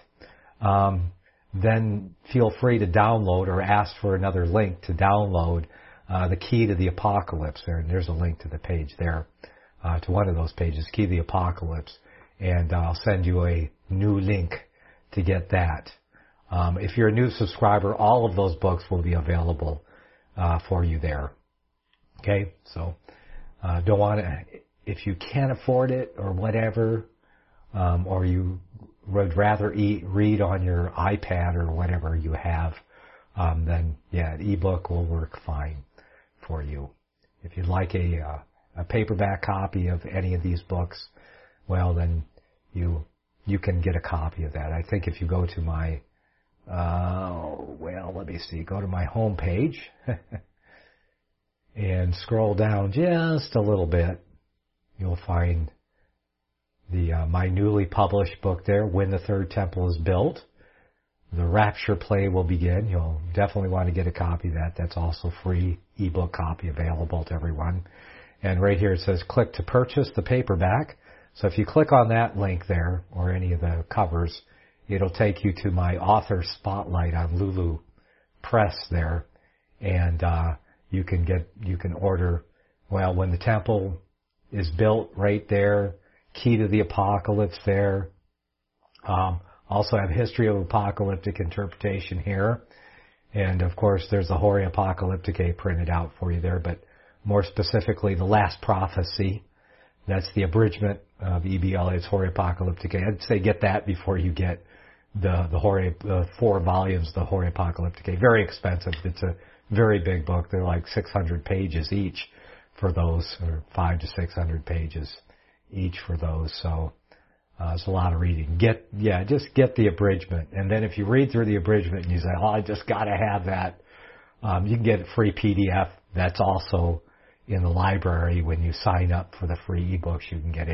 then feel free to download or ask for another link to download The Key to the Apocalypse. There's a link to the page there, to one of those pages, Key to the Apocalypse. And I'll send you a new link to get that. If you're a new subscriber, all of those books will be available for you there. Okay, so don't want to, if you can't afford it or whatever, or you would rather read on your iPad or whatever you have, then yeah, an ebook will work fine for you. If you'd like a paperback copy of any of these books, well then you can get a copy of that. I think if you go to my let me see. Go to my home page and scroll down just a little bit. You'll find my newly published book there, When the Third Temple is Built. The Rapture Play Will Begin. You'll definitely want to get a copy of that. That's also free ebook copy available to everyone. And right here it says click to purchase the paperback. So if you click on that link there, or any of the covers, it'll take you to my author spotlight on Lulu Press there, and you can order, When the Temple is Built right there, Key to the Apocalypse there. Also have History of Apocalyptic Interpretation here, and of course there's the Horae Apocalypticae printed out for you there, but more specifically the Last Prophecy. That's the abridgment of E.B. Elliott's Horae Apocalypticae. I'd say get that before you get the Horae, 4 volumes, the Horae Apocalypticae. Very expensive. It's a very big book. They're like 600 pages each for those, or 500 to 600 pages each for those. So it's a lot of reading. Just get the abridgment, and then if you read through the abridgment and you say, I just got to have that, you can get a free PDF. That's also in the library. When you sign up for the free ebooks, you can get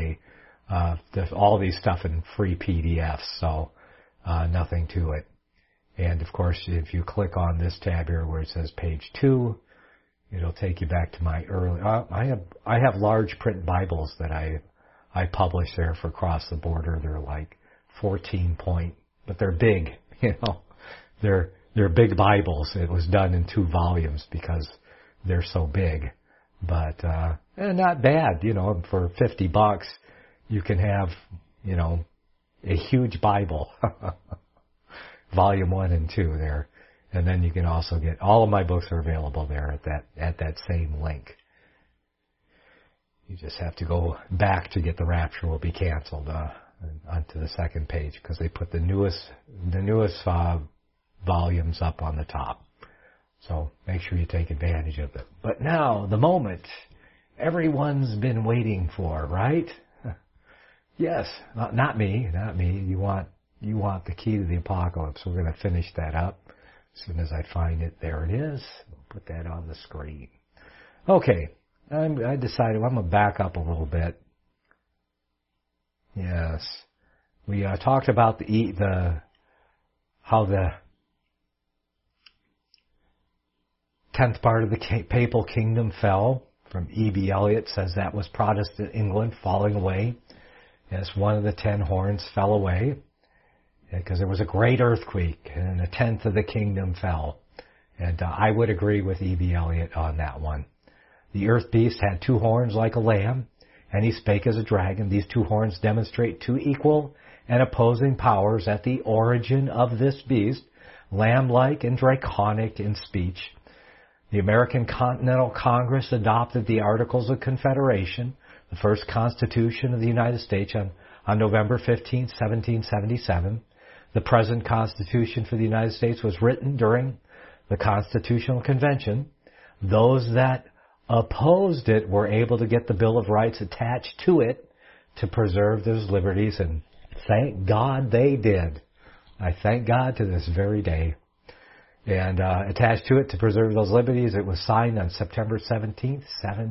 all these stuff in free PDFs. So nothing to it. And of course, if you click on this tab here where it says page 2, it'll take you back to my early. I have large print Bibles that I publish there for Across the Border. They're like 14 point, but they're big. They're big Bibles. It was done in 2 volumes because they're so big. But not bad. For $50, you can have a huge Bible. Volume 1 and 2 there. And then you can also get, all of my books are available there at that same link. You just have to go back to get The Rapture Will Be Canceled onto the second page, because they put the newest volumes up on the top. So make sure you take advantage of it. But now, the moment everyone's been waiting for, right? Yes, not me. You want the Key to the Apocalypse. We're going to finish that up as soon as I find it. There it is. We'll put that on the screen. Okay, I decided I'm going to back up a little bit. Yes, we talked about how the 10th part of the papal kingdom fell. From E.B. Elliott says that was Protestant England falling away. Yes, one of the 10 horns fell away because there was a great earthquake and a 10th of the kingdom fell. And I would agree with E.B. Elliott on that one. The earth beast had 2 horns like a lamb, and he spake as a dragon. These 2 horns demonstrate 2 equal and opposing powers at the origin of this beast, lamb-like and draconic in speech. The American Continental Congress adopted the Articles of Confederation, the first Constitution of the United States, on November 15, 1777. The present Constitution for the United States was written during the Constitutional Convention. Those that opposed it were able to get the Bill of Rights attached to it to preserve those liberties, and thank God they did. I thank God to this very day. And attached to it to preserve those liberties, it was signed on September 17th,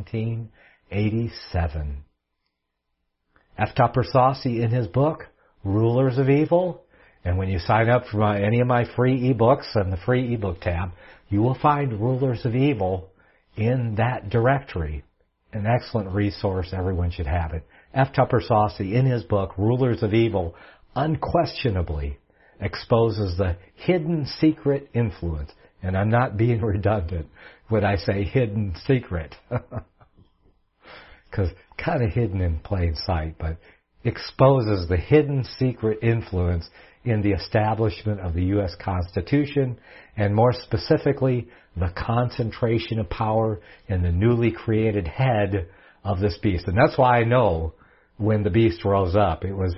1787. F. Tupper Saucy, in his book, Rulers of Evil, and when you sign up for any of my free ebooks on the free ebook tab, you will find Rulers of Evil in that directory. An excellent resource. Everyone should have it. F. Tupper Saucy, in his book, Rulers of Evil, unquestionably exposes the hidden secret influence. And I'm not being redundant when I say hidden secret. Because kind of hidden in plain sight, but exposes the hidden secret influence in the establishment of the U.S. Constitution, and more specifically, the concentration of power in the newly created head of this beast. And that's why I know when the beast rose up. It was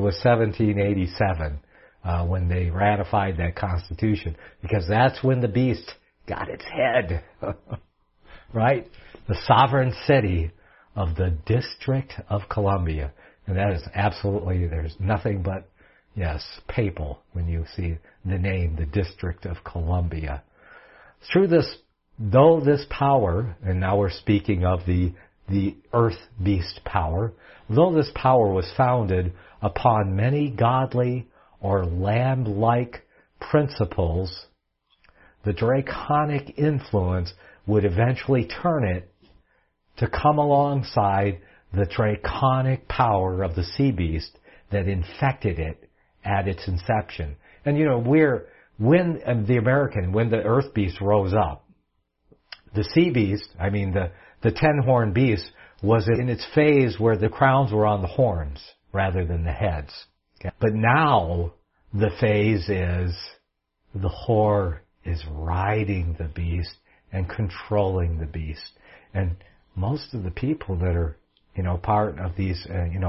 1787 when they ratified that Constitution, because that's when the beast got its head. Right? The sovereign city of the District of Columbia. And that is absolutely, there's nothing but, yes, papal when you see the name, the District of Columbia. Through this, though this power, and now we're speaking of the earth beast power, though this power was founded upon many godly or lamb-like principles, the draconic influence would eventually turn it to come alongside the draconic power of the sea beast that infected it at its inception. And when the earth beast rose up, the sea beast, the 10-horned beast, was in its phase where the crowns were on the horns rather than the heads. Okay? But now the phase is the whore is riding the beast and controlling the beast. And most of the people that are, part of these,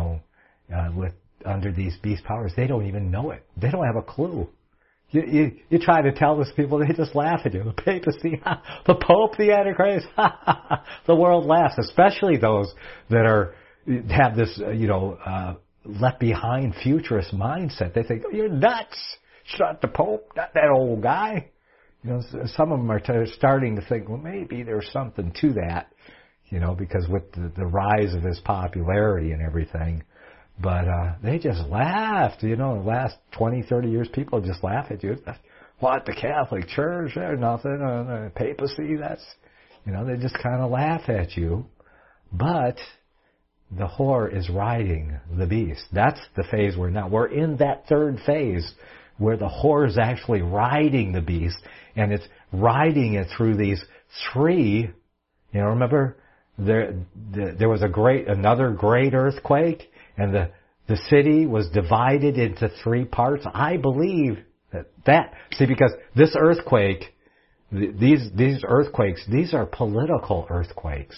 under these beast powers, they don't even know it. They don't have a clue. You try to tell these people, they just laugh at you. The papacy, the Pope, the Antichrist, the world laughs. Especially those that have this, left behind futurist mindset. They think, "Oh, you're nuts. It's not the Pope, not that old guy." Some of them are starting to think, well, maybe there's something to that. Because with the rise of his popularity and everything. But they just laughed. The last 20, 30 years, people just laugh at you. What, the Catholic Church? There's nothing. The papacy, that's, they just kind of laugh at you. But the whore is riding the beast. That's the phase we're in that third phase where the whore is actually riding the beast. And it's riding it through these three, remember, there was another great earthquake, and the city was divided into three parts. I believe because this earthquake, these earthquakes, these are political earthquakes.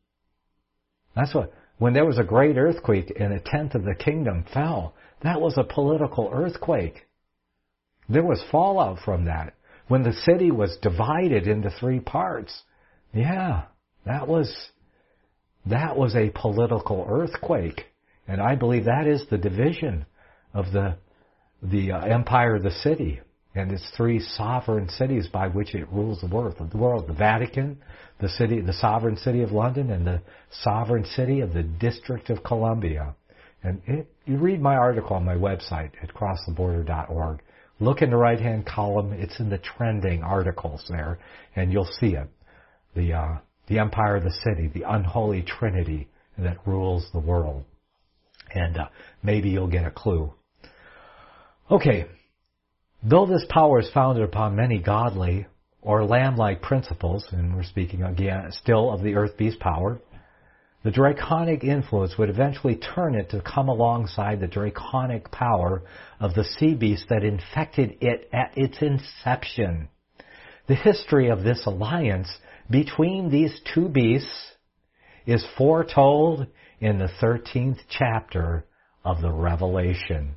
That's when there was a great earthquake and a tenth of the kingdom fell, that was a political earthquake. There was fallout from that. When the city was divided into three parts, that was a political earthquake. And I believe that is the division of the empire of the city and its three sovereign cities by which it rules the world. The Vatican, the sovereign city of London, and the sovereign city of the District of Columbia. And you read my article on my website at crosstheborder.org. Look in the right-hand column. It's in the trending articles there, and you'll see it. The empire of the city, the unholy trinity that rules the world. And maybe you'll get a clue. Okay, though this power is founded upon many godly or lamb-like principles, and we're speaking again still of the earth beast power, the draconic influence would eventually turn it to come alongside the draconic power of the sea beast that infected it at its inception. The history of this alliance between these two beasts is foretold in the 13th chapter of the Revelation.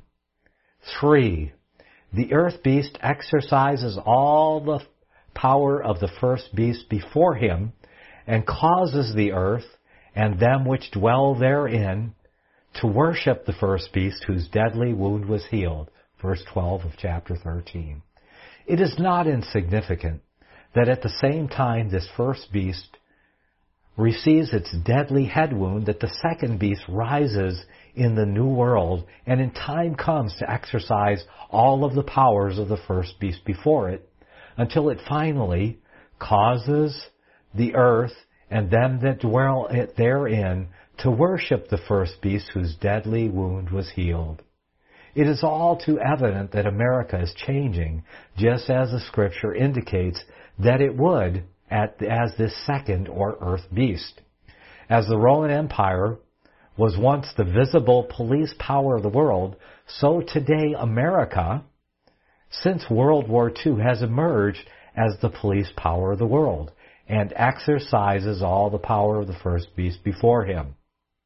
3. The earth beast exercises all the power of the first beast before him, and causes the earth and them which dwell therein to worship the first beast whose deadly wound was healed. Verse 12 of chapter 13. It is not insignificant that at the same time this first beast receives its deadly head wound, that the second beast rises in the new world and in time comes to exercise all of the powers of the first beast before it, until it finally causes the earth and them that dwell therein to worship the first beast whose deadly wound was healed. It is all too evident that America is changing, just as the Scripture indicates that it would as this second or earth beast. As the Roman Empire was once the visible police power of the world, so today America, since World War II, has emerged as the police power of the world and exercises all the power of the first beast before him.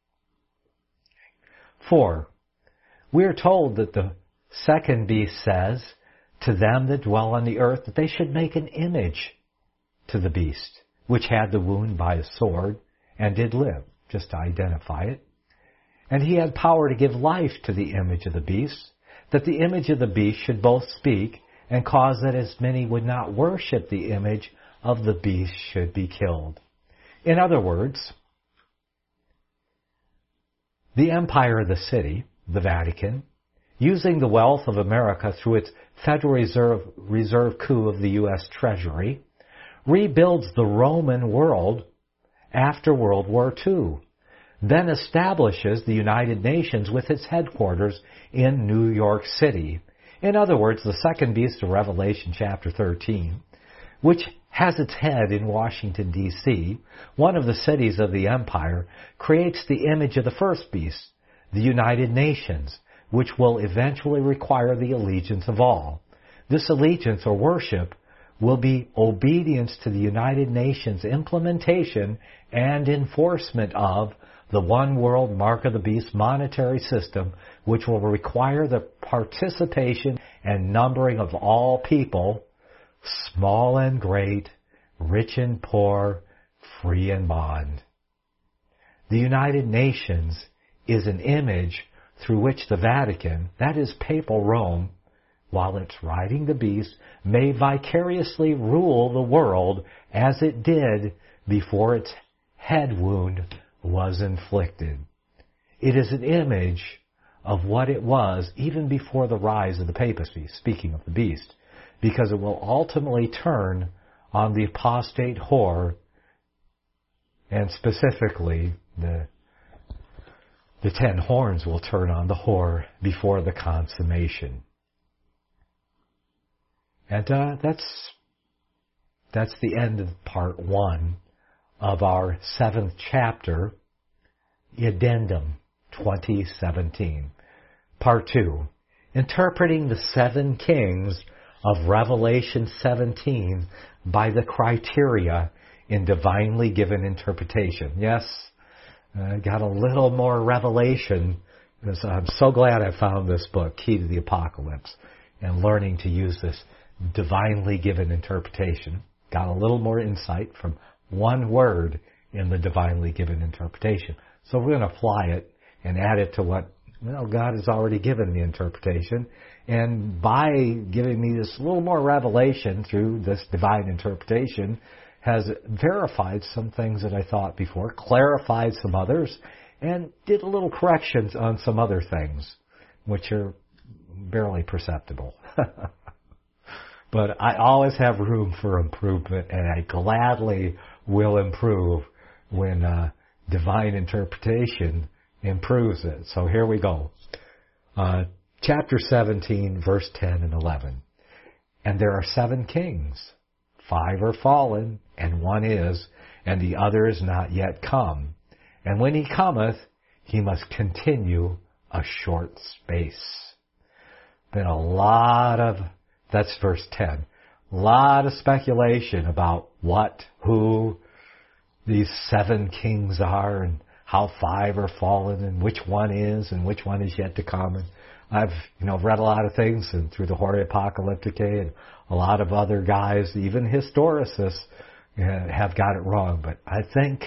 4. We are told that the second beast says to them that dwell on the earth that they should make an image to the beast, which had the wound by a sword and did live, just to identify it. And he had power to give life to the image of the beast, that the image of the beast should both speak and cause that as many would not worship the image of the beast should be killed. In other words, the empire of the city, the Vatican, using the wealth of America through its Federal Reserve coup of the U.S. Treasury, rebuilds the Roman world after World War II, then establishes the United Nations with its headquarters in New York City. In other words, the second beast of Revelation chapter 13, which has its head in Washington, D.C., one of the cities of the empire, creates the image of the first beast, the United Nations, which will eventually require the allegiance of all. This allegiance or worship will be obedience to the United Nations implementation and enforcement of the one world mark of the beast monetary system, which will require the participation and numbering of all people, small and great, rich and poor, free and bond. The United Nations is an image through which the Vatican, that is papal Rome, while it's riding the beast, may vicariously rule the world as it did before its head wound was inflicted. It is an image of what it was even before the rise of the papacy, speaking of the beast, because it will ultimately turn on the apostate whore, and specifically the 10 horns will turn on the whore before the consummation. And that's the end of part 1 of our 7th chapter, Addendum 2017. Part 2, interpreting the 7 kings of Revelation 17 by the criteria in divinely given interpretation. Yes, I got a little more revelation, because I'm so glad I found this book, Key to the Apocalypse, and learning to use this divinely given interpretation. Got a little more insight from one word in the divinely given interpretation. So we're going to apply it and add it to what God has already given the interpretation. And by giving me this little more revelation through this divine interpretation, has verified some things that I thought before, clarified some others, and did a little corrections on some other things, which are barely perceptible. But I always have room for improvement, and I gladly will improve when divine interpretation improves it. So here we go. Chapter 17, verse 10 and 11. And there are 7 kings. 5 are fallen, and 1 is, and the other is not yet come. And when he cometh, he must continue a short space. Been a lot of, that's verse 10, a lot of speculation about what, who these 7 kings are, and how 5 are fallen, and which one is, and which one is yet to come. And I've, read a lot of things, and through the Hora Apocalyptica, and a lot of other guys, even historicists, have got it wrong. But I think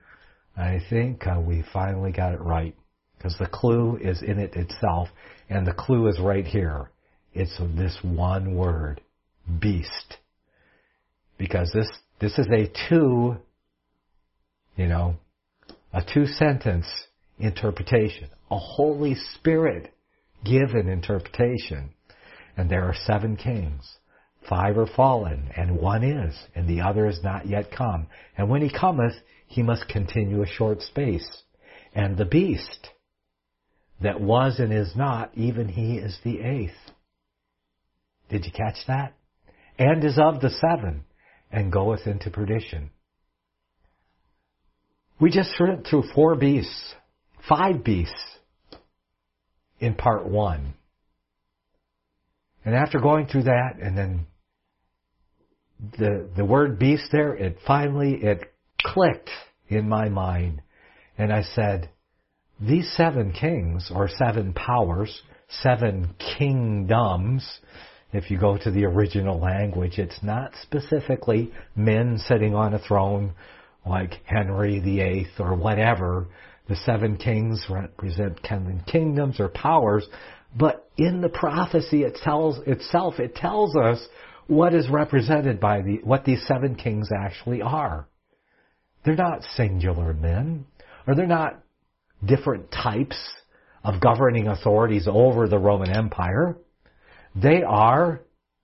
we finally got it right, because the clue is in it itself, and the clue is right here. It's this one word, beast. Because this is a two-sentence interpretation, a Holy Spirit given interpretation. And there are 7 kings. 5 are fallen, and 1 is, and the other is not yet come. And when he cometh, he must continue a short space. And the beast that was and is not, even he is the 8th. Did you catch that? And is of the 7, and goeth into perdition. We just went through 4 beasts, 5 beasts in part 1. And after going through that, and then the word beast there, it clicked in my mind. And I said, these 7 kings, or 7 powers, 7 kingdoms, if you go to the original language, it's not specifically men sitting on a throne like Henry VIII or whatever. The 7 kings represent kingdoms or powers. But in the prophecy it tells us what is represented by what these 7 kings actually are. They're not singular men, or they're not different types of governing authorities over the Roman Empire. They are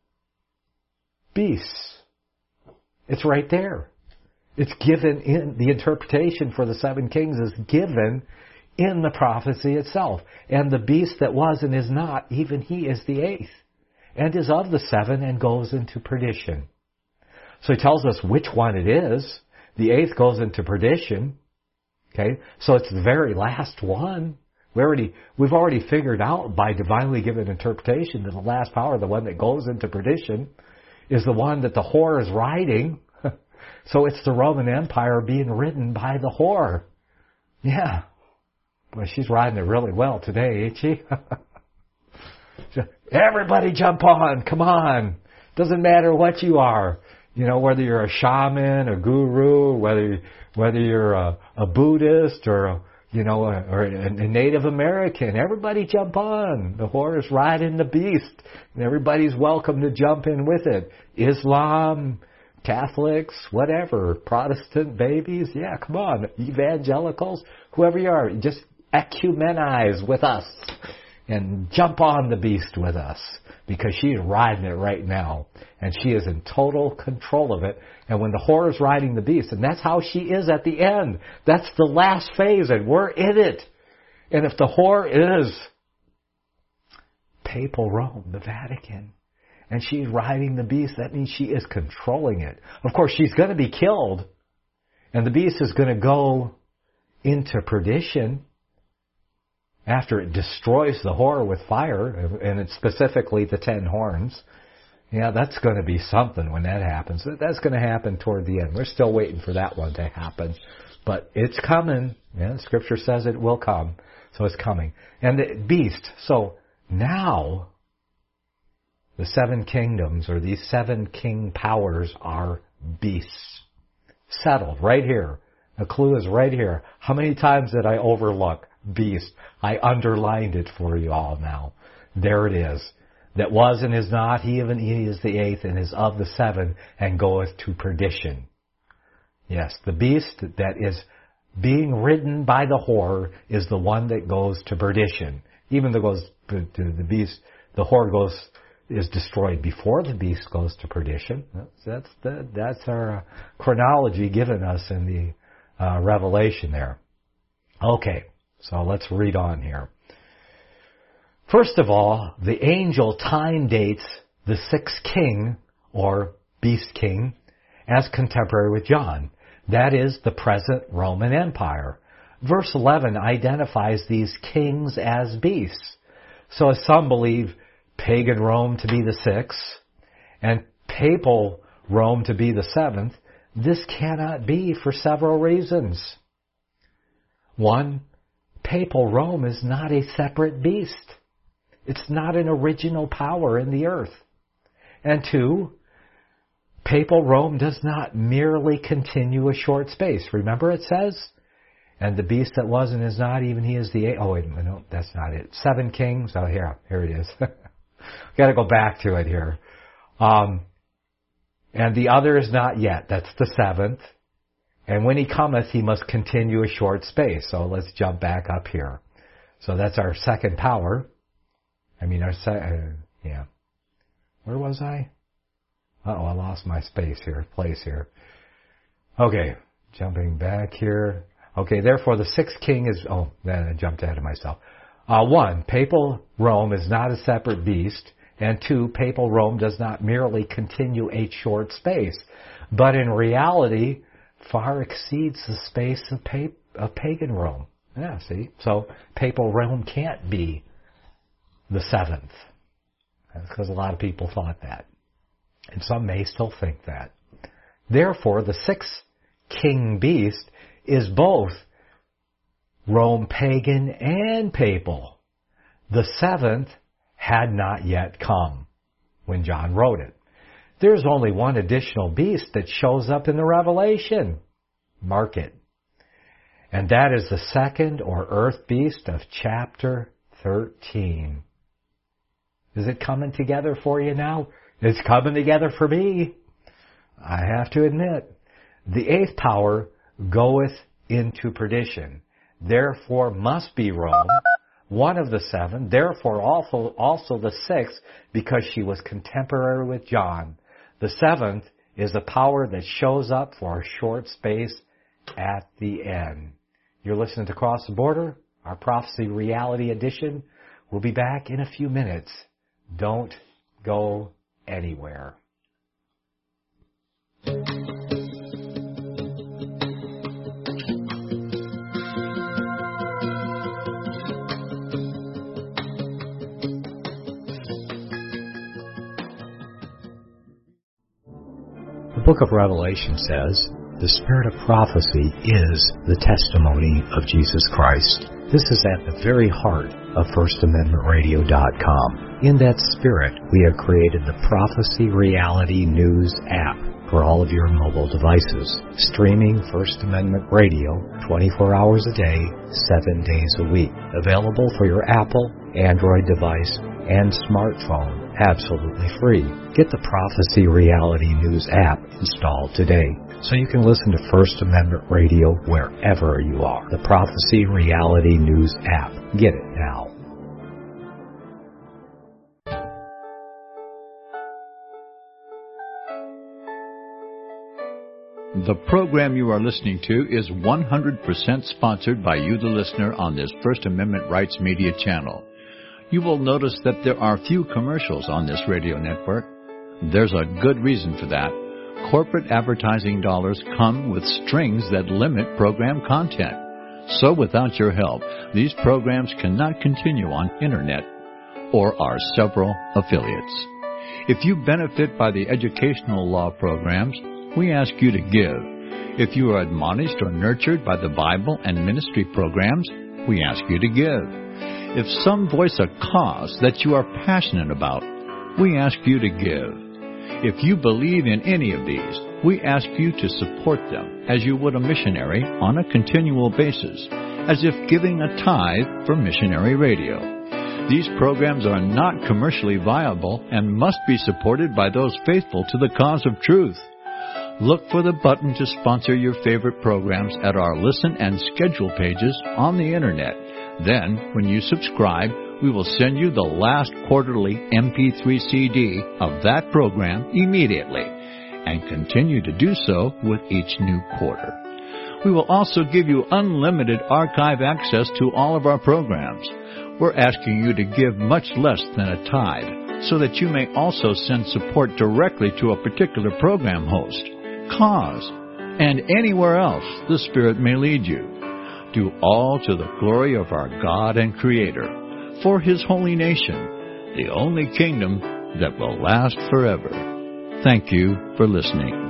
beasts. It's right there. It's given in the interpretation for the 7 kings is given in the prophecy itself. And the beast that was and is not, even he is the 8th, and is of the 7 and goes into perdition. So he tells us which one it is. The 8th goes into perdition. Okay, so it's the very last one. We've already figured out by divinely given interpretation that the last power, the one that goes into perdition, is the one that the whore is riding. So it's the Roman Empire being ridden by the whore. Yeah. Well, she's riding it really well today, ain't she? Everybody jump on. Come on. Doesn't matter what you are. Whether you're a shaman, a guru, whether you're a Buddhist or a Native American. Everybody jump on. The whore is riding the beast. And everybody's welcome to jump in with it. Islam, Catholics, whatever, Protestant babies, yeah, come on, evangelicals, whoever you are, just ecumenize with us and jump on the beast with us, because she's riding it right now, and she is in total control of it. And when the whore is riding the beast, and that's how she is at the end, that's the last phase, and we're in it. And if the whore is Papal Rome, the Vatican, and she's riding the beast, that means she is controlling it. Of course, she's going to be killed, and the beast is going to go into perdition after it destroys the whore with fire, and it's specifically the 10 horns. Yeah, that's going to be something when that happens. That's going to happen toward the end. We're still waiting for that one to happen. But it's coming. Yeah, Scripture says it will come. So it's coming. And the beast. So now the 7 kingdoms, or these 7 king powers, are beasts. Settled right here. The clue is right here. How many times did I overlook beast? I underlined it for you all now. There it is. That was and is not, he is the 8th, and is of the 7, and goeth to perdition. Yes, the beast that is being ridden by the whore is the one that goes to perdition. Even though the beast, the whore is destroyed before the beast goes to perdition. That's our chronology given us in the Revelation there. Okay, so let's read on here. First of all, the angel time dates the 6th king, or beast king, as contemporary with John. That is the present Roman Empire. Verse 11 identifies these kings as beasts. So as some believe pagan Rome to be the 6th and papal Rome to be the 7th, this cannot be for several reasons. 1, papal Rome is not a separate beast. It's not an original power in the earth. And 2, papal Rome does not merely continue a short space. Remember it says, and the beast that was and is not, even he is the 8th. Oh, wait, no, that's not it. 7 kings. Oh, here it is. Got to go back to it here. And the other is not yet. That's the seventh. And when he cometh, he must continue a short space. So let's jump back up here. So that's our second power. Yeah. Where was I? Uh-oh, I lost my place here. Okay, jumping back here. Okay, therefore the sixth king is... Oh, then I jumped ahead of myself. 1, papal Rome is not a separate beast. And 2, papal Rome does not merely continue a short space, but in reality far exceeds the space of pagan Rome. Yeah, see? So papal Rome can't be the seventh. That's because a lot of people thought that. And some may still think that. Therefore, the sixth king beast is both Rome pagan and papal. The seventh had not yet come when John wrote it. There's only one additional beast that shows up in the Revelation. Mark it. And that is the second or earth beast of chapter 13. Is it coming together for you now? It's coming together for me. I have to admit. The eighth power goeth into perdition. Therefore must be Rome, one of the seven. Therefore also the sixth, because she was contemporary with John. The seventh is the power that shows up for a short space at the end. You're listening to Cross the Border, our Prophecy Reality Edition. We'll be back in a few minutes. Don't go anywhere. The book of Revelation says, the spirit of prophecy is the testimony of Jesus Christ. This is at the very heart of FirstAmendmentRadio.com. In that spirit, we have created the Prophecy Reality News app for all of your mobile devices, streaming First Amendment Radio 24 hours a day, 7 days a week. Available for your Apple, Android device, and smartphone, absolutely free. Get the Prophecy Reality News app installed today so you can listen to First Amendment Radio wherever you are. The Prophecy Reality News app. Get it now. The program you are listening to is 100% sponsored by you, the listener, on this First Amendment Rights Media channel. You will notice that there are few commercials on this radio network. There's a good reason for that. Corporate advertising dollars come with strings that limit program content. So without your help, these programs cannot continue on Internet or our several affiliates. If you benefit by the educational law programs, we ask you to give. If you are admonished or nurtured by the Bible and ministry programs, we ask you to give. If some voice a cause that you are passionate about, we ask you to give. If you believe in any of these, we ask you to support them as you would a missionary on a continual basis, as if giving a tithe for missionary radio. These programs are not commercially viable and must be supported by those faithful to the cause of truth. Look for the button to sponsor your favorite programs at our listen and schedule pages on the Internet. Then, when you subscribe, we will send you the last quarterly MP3 CD of that program immediately, and continue to do so with each new quarter. We will also give you unlimited archive access to all of our programs. We're asking you to give much less than a tithe, so that you may also send support directly to a particular program host, cause, and anywhere else the Spirit may lead you. Do all to the glory of our God and Creator, for His holy nation, the only kingdom that will last forever. Thank you for listening.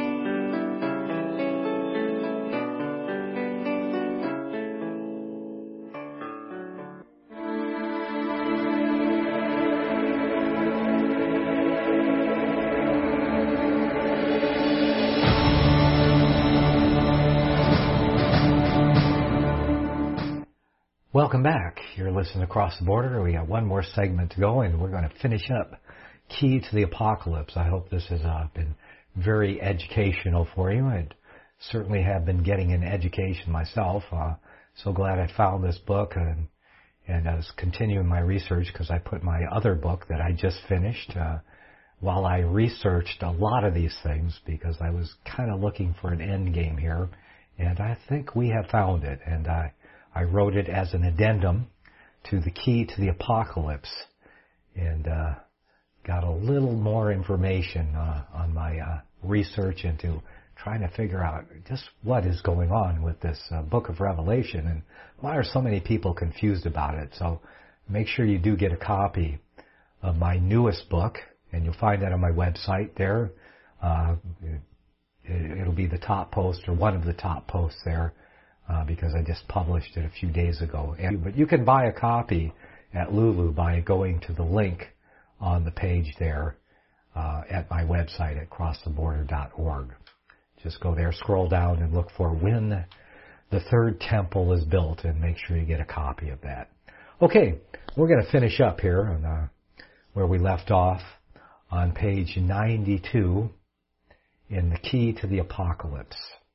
Welcome back. You're listening to Cross the Border. We got one more segment to go, and we're going to finish up Key to the Apocalypse. I hope this has been very educational for you. I certainly have been getting an education myself. So glad I found this book, and I was continuing my research because I put my other book that I just finished while I researched a lot of these things, because I was kind of looking for an end game here, and I think we have found it. And I wrote it as an addendum to The Key to the Apocalypse, and got a little more information on my research into trying to figure out just what is going on with this book of Revelation and why are so many people confused about it. So make sure you do get a copy of my newest book, and you'll find that on my website there. It'll be the top post, or one of the top posts there, because I just published it a few days ago. But you can buy a copy at Lulu by going to the link on the page there at my website at crosstheborder.org. Just go there, scroll down, and look for when the third temple is built, and make sure you get a copy of that. Okay, we're going to finish up here on where we left off on page 92 in The Key to the Apocalypse.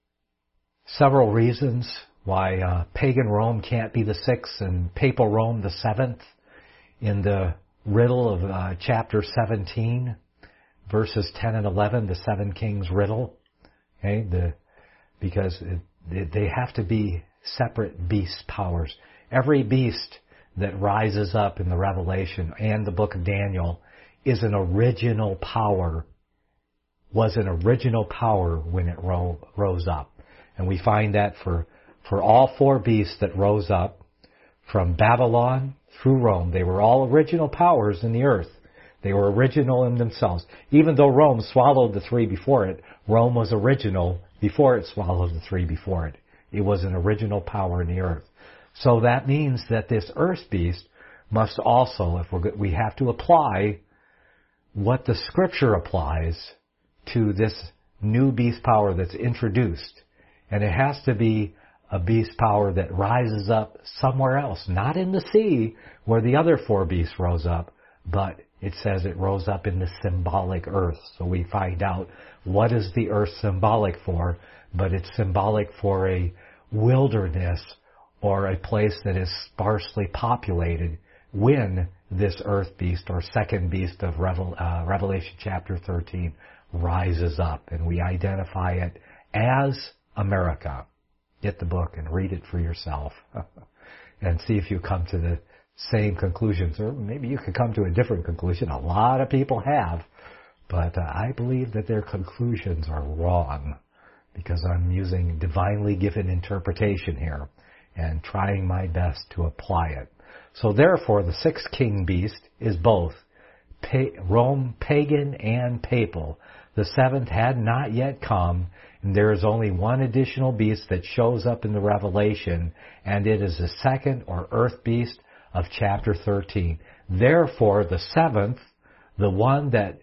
Several reasons why pagan Rome can't be the sixth and papal Rome the seventh in the riddle of chapter 17, verses 10 and 11, the seven kings riddle. Okay, because they have to be separate beast powers. Every beast that rises up in the Revelation and the book of Daniel is an original power, was an original power when it rose up. And we find that for all four beasts that rose up from Babylon through Rome, they were all original powers in the earth. They were original in themselves. Even though Rome swallowed the three before it, Rome was original before it swallowed the three before it. It was an original power in the earth. So that means that this earth beast must also, if we have to apply what the Scripture applies to this new beast power that's introduced. And it has to be a beast power that rises up somewhere else, not in the sea where the other four beasts rose up, but it says it rose up in the symbolic earth. So we find out what is the earth symbolic for, but it's symbolic for a wilderness or a place that is sparsely populated when this earth beast or second beast of Revelation chapter 13 rises up. And we identify it as America. Get the book and read it for yourself and see if you come to the same conclusions, or maybe you could come to a different conclusion. A lot of people have, but I believe that their conclusions are wrong because I'm using divinely given interpretation here and trying my best to apply it. So therefore, the sixth king beast is both Rome pagan and papal. The seventh had not yet come, and there is only one additional beast that shows up in the Revelation, and it is the second or earth beast of chapter 13. Therefore, the seventh, the one that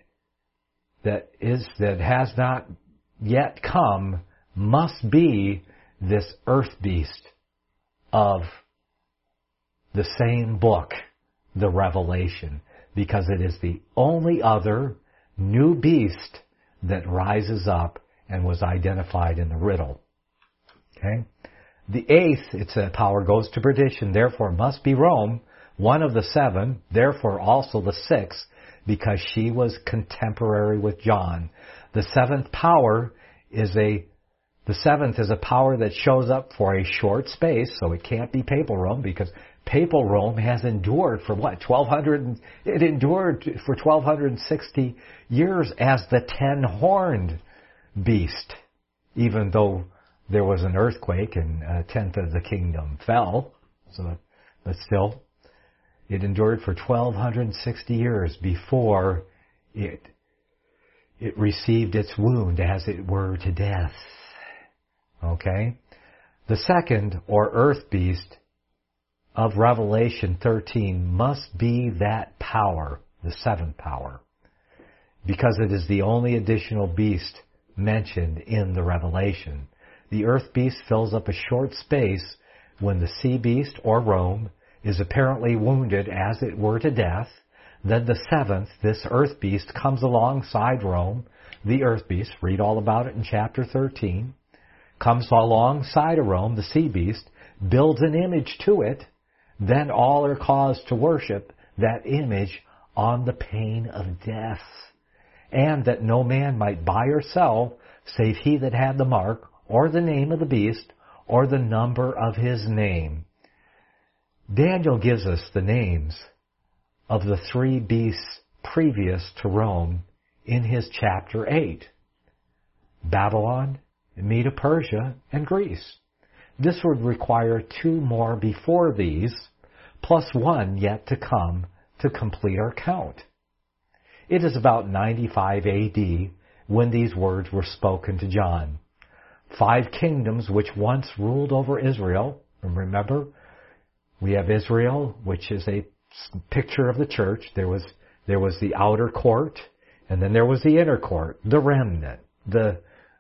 has not yet come, must be this earth beast of the same book, the Revelation, because it is the only other new beast that rises up and was identified in the riddle. Okay? The eighth, its power goes to perdition, therefore must be Rome, one of the seven, therefore also the sixth, because she was contemporary with John. The seventh power is the seventh is a power that shows up for a short space, so it can't be papal Rome, because papal Rome has endured for what? It endured for 1260 years as the 10-horned beast, even though there was an earthquake and a tenth of the kingdom fell. But still, it endured for 1260 years before it received its wound, as it were, to death. Okay? The second, or earth beast, of Revelation 13 must be that power, the seventh power, because it is the only additional beast mentioned in the Revelation. The earth beast fills up a short space when the sea beast, or Rome, is apparently wounded, as it were, to death. Then the seventh, this earth beast, comes alongside Rome, the earth beast, read all about it in chapter 13, comes alongside of Rome, the sea beast, builds an image to it, then all are caused to worship that image on the pain of death, and that no man might buy or sell, save he that had the mark, or the name of the beast, or the number of his name. Daniel gives us the names of the three beasts previous to Rome in his chapter 8. Babylon, Medo-Persia, and Greece. This would require two more before these, plus one yet to come to complete our count. It is about 95 AD when these words were spoken to John. 5 kingdoms which once ruled over Israel. And remember, we have Israel, which is a picture of the church. There was the outer court, and then there was the inner court, the remnant, the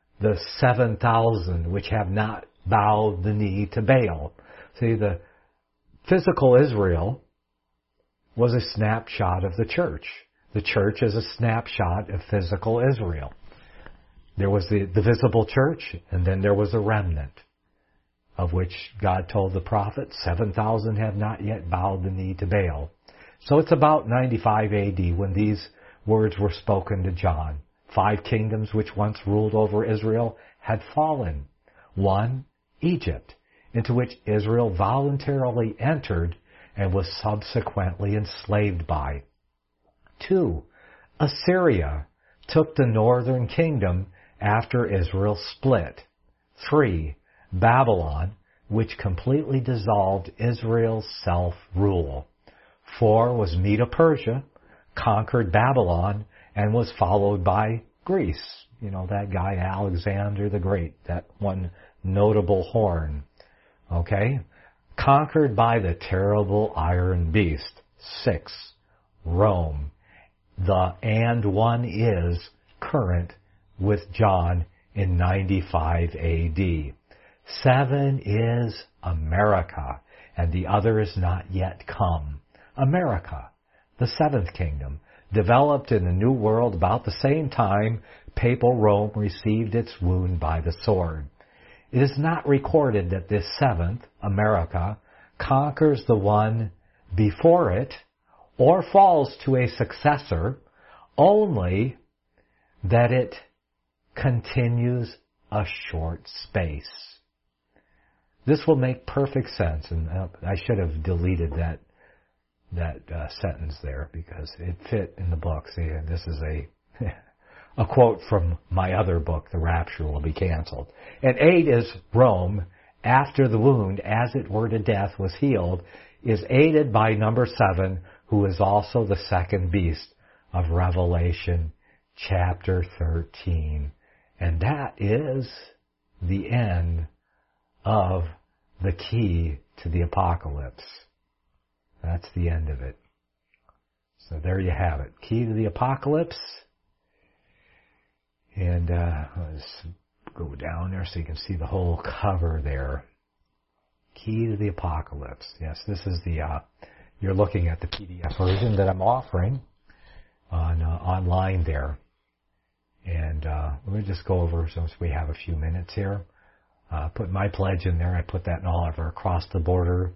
7,000 which have not bowed the knee to Baal. See, the physical Israel was a snapshot of the church. The church is a snapshot of physical Israel. There was the visible church, and then there was a remnant, of which God told the prophet, 7,000 have not yet bowed the knee to Baal. So it's about 95 AD when these words were spoken to John. 5 kingdoms which once ruled over Israel had fallen. 1, Egypt, into which Israel voluntarily entered and was subsequently enslaved by. 2, Assyria took the northern kingdom after Israel split. 3, Babylon, which completely dissolved Israel's self-rule. 4 was Medo-Persia, conquered Babylon, and was followed by Greece. You know, that guy Alexander the Great, that one notable horn. Okay? Conquered by the terrible iron beast. 6, Rome. The and one is current with John in 95 AD. 7 is America, and the other is not yet come. America, the 7th kingdom, developed in the New World about the same time Papal Rome received its wound by the sword. It is not recorded that this 7th, America, conquers the one before it or falls to a successor, only that it continues a short space. This will make perfect sense, and I should have deleted that sentence there because it fit in the book. See, this is a quote from my other book, The Rapture Will Be Canceled. And 8 is Rome, after the wound, as it were to death, was healed, is aided by number 7, who is also the second beast of Revelation chapter 13. And that is the end of the key to the apocalypse. That's the end of it. So there you have it. Key to the apocalypse. And let's go down there so you can see the whole cover there. Key to the apocalypse. Yes, this is the, you're looking at the PDF version that I'm offering on online there. And let me just go over, since we have a few minutes here, put my pledge in there. I put that in all of our Across the Border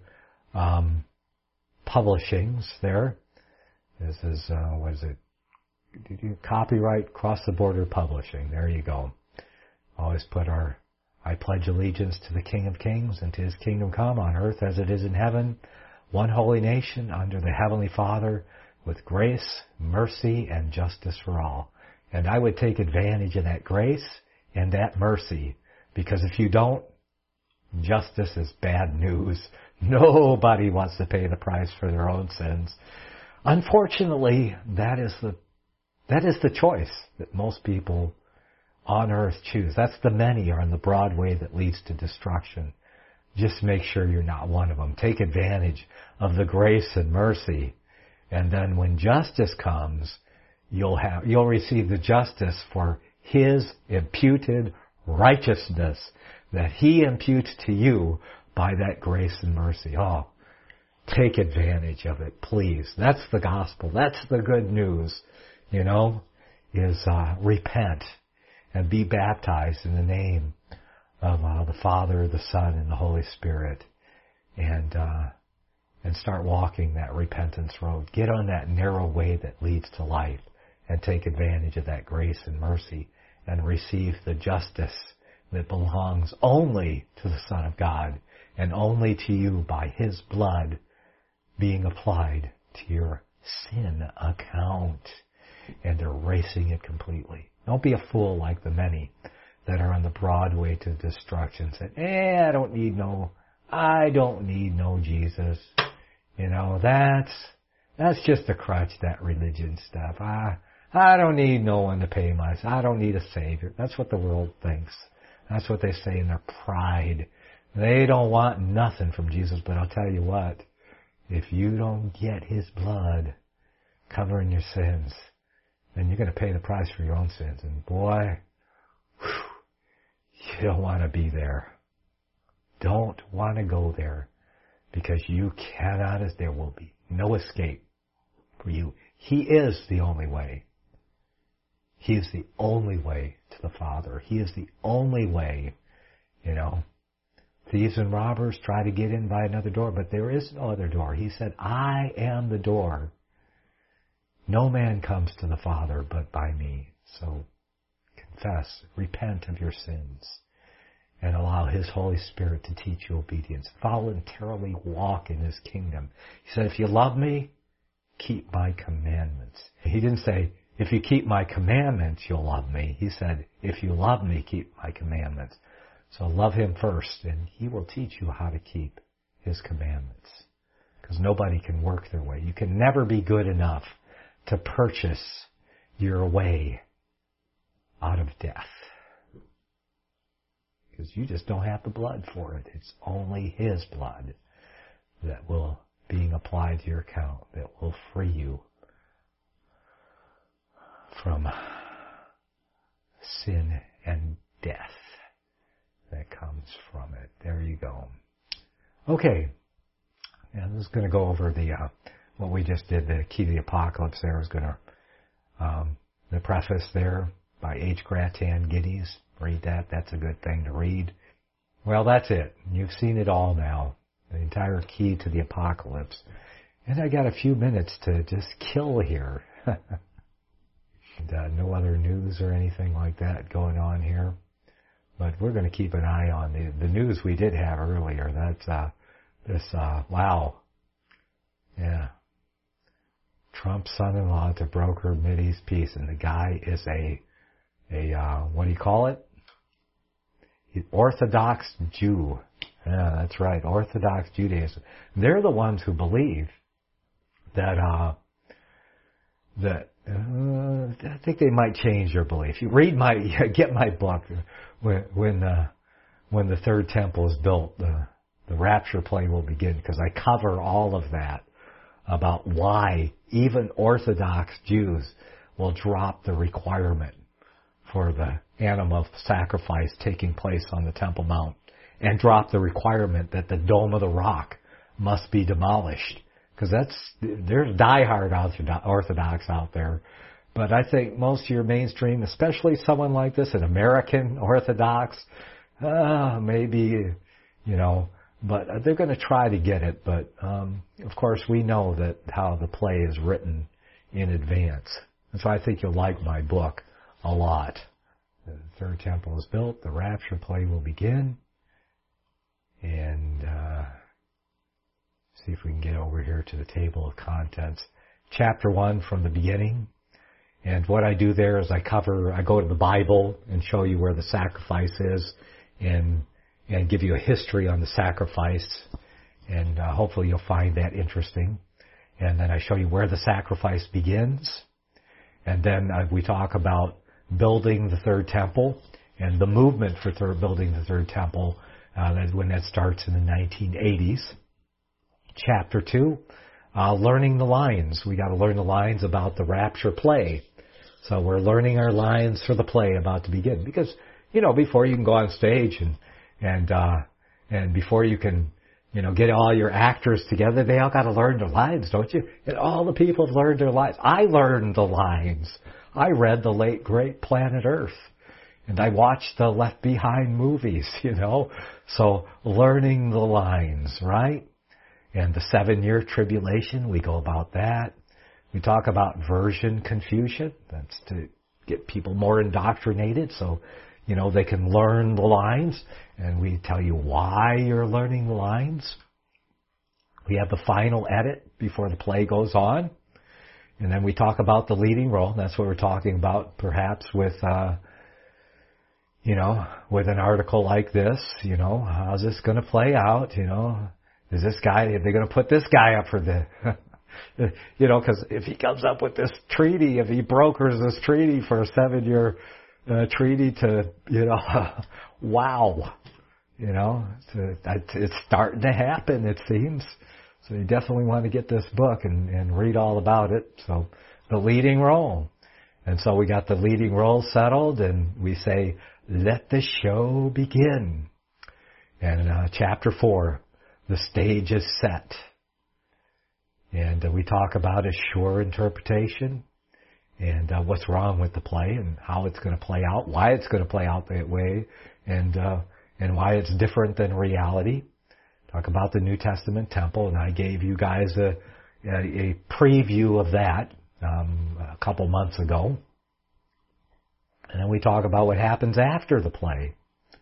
publishings there. This is, what is it? Copyright Cross the Border Publishing. There you go. Always put I pledge allegiance to the King of Kings and to His kingdom come on earth as it is in heaven, one holy nation under the Heavenly Father, with grace, mercy, and justice for all. And I would take advantage of that grace and that mercy, because if you don't, justice is bad news. Nobody wants to pay the price for their own sins. Unfortunately, that is the choice that most people on earth choose. That's the many are on the broad way that leads to destruction. Just make sure you're not one of them. Take advantage of the grace and mercy. And then when justice comes, you'll receive the justice for His imputed righteousness that He imputes to you by that grace and mercy. Oh, take advantage of it, please. That's the gospel. That's the good news, you know. is repent and be baptized in the name of the Father, the Son, and the Holy Spirit, and start walking that repentance road. Get on that narrow way that leads to life, and take advantage of that grace and mercy, and receive the justice that belongs only to the Son of God, and only to you by His blood being applied to your sin account and erasing it completely. Don't be a fool like the many that are on the broad way to destruction. Say, I don't need no Jesus. You know, that's just a crutch, that religion stuff. I don't need no one to pay my... I don't need a Savior. That's what the world thinks. That's what they say in their pride. They don't want nothing from Jesus, but I'll tell you what, if you don't get His blood covering your sins, then you're going to pay the price for your own sins. And boy, you don't want to be there. Don't want to go there, because you cannot, as there will be no escape for you. He is the only way. He is the only way to the Father. He is the only way, you know. Thieves and robbers try to get in by another door, but there is no other door. He said, I am the door. No man comes to the Father but by me. So confess, repent of your sins, and allow His Holy Spirit to teach you obedience. Voluntarily walk in His kingdom. He said, if you love me, keep my commandments. He didn't say, if you keep my commandments, you'll love me. He said, if you love me, keep my commandments. So love Him first, and He will teach you how to keep His commandments. Because nobody can work their way. You can never be good enough to purchase your way out of death. Because you just don't have the blood for it. It's only His blood that will, being applied to your account, that will free you from sin and death that comes from it. There you go. Okay. And this is going to go over the what we just did, the Key to the Apocalypse. There is going to the preface there by H. Gratan Giddies. Read that. That's a good thing to read. Well, that's it. You've seen it all now. The entire Key to the Apocalypse. And I got a few minutes to just kill here. And, no other news or anything like that going on here. But we're going to keep an eye on the news we did have earlier. That's wow. Yeah. Trump's son-in-law to broker Mideast peace, and the guy is a what do you call it? Orthodox Jew. Yeah, that's right. Orthodox Judaism. They're the ones who believe that I think they might change their belief. You read get my book when the third temple is built, the rapture play will begin, because I cover all of that about why even Orthodox Jews will drop the requirement for the animal sacrifice taking place on the Temple Mount, and drop the requirement that the Dome of the Rock must be demolished. Because there's diehard Orthodox out there. But I think most of your mainstream, especially someone like this, an American Orthodox, maybe, but they're going to try to get it. But, of course, we know that how the play is written in advance. And so I think you'll like my book a lot. The third temple is built. The rapture play will begin. And see if we can get over here to the table of contents. Chapter 1 from the beginning. And what I do there is I go to the Bible and show you where the sacrifice is, and give you a history on the sacrifice. And hopefully you'll find that interesting. And then I show you where the sacrifice begins. And then we talk about building the third temple and the movement for building the third temple, when that starts in the 1980s. Chapter 2, learning the lines. We got to learn the lines about the rapture play. So we're learning our lines for the play about to begin. Because, before you can go on stage and before you can, get all your actors together, they all got to learn their lines, don't you? And all the people have learned their lines. I learned the lines. I read the late great Planet Earth. And I watched the Left Behind movies, So learning the lines, right? And the 7-year tribulation, we go about that. We talk about version confusion. That's to get people more indoctrinated so, they can learn the lines. And we tell you why you're learning the lines. We have the final edit before the play goes on. And then we talk about the leading role. That's what we're talking about perhaps with, with an article like this. How's this going to play out? Is this guy, are they going to put this guy up for the, because if he comes up with this treaty, if he brokers this treaty for a 7-year treaty to, wow, it's starting to happen, it seems. So you definitely want to get this book and read all about it. So the leading role. And so we got the leading role settled, and we say, let the show begin. And chapter 4, the stage is set. And we talk about a sure interpretation and what's wrong with the play and how it's going to play out, why it's going to play out that way, and why it's different than reality. Talk about the New Testament temple, and I gave you guys a preview of that a couple months ago. And then we talk about what happens after the play.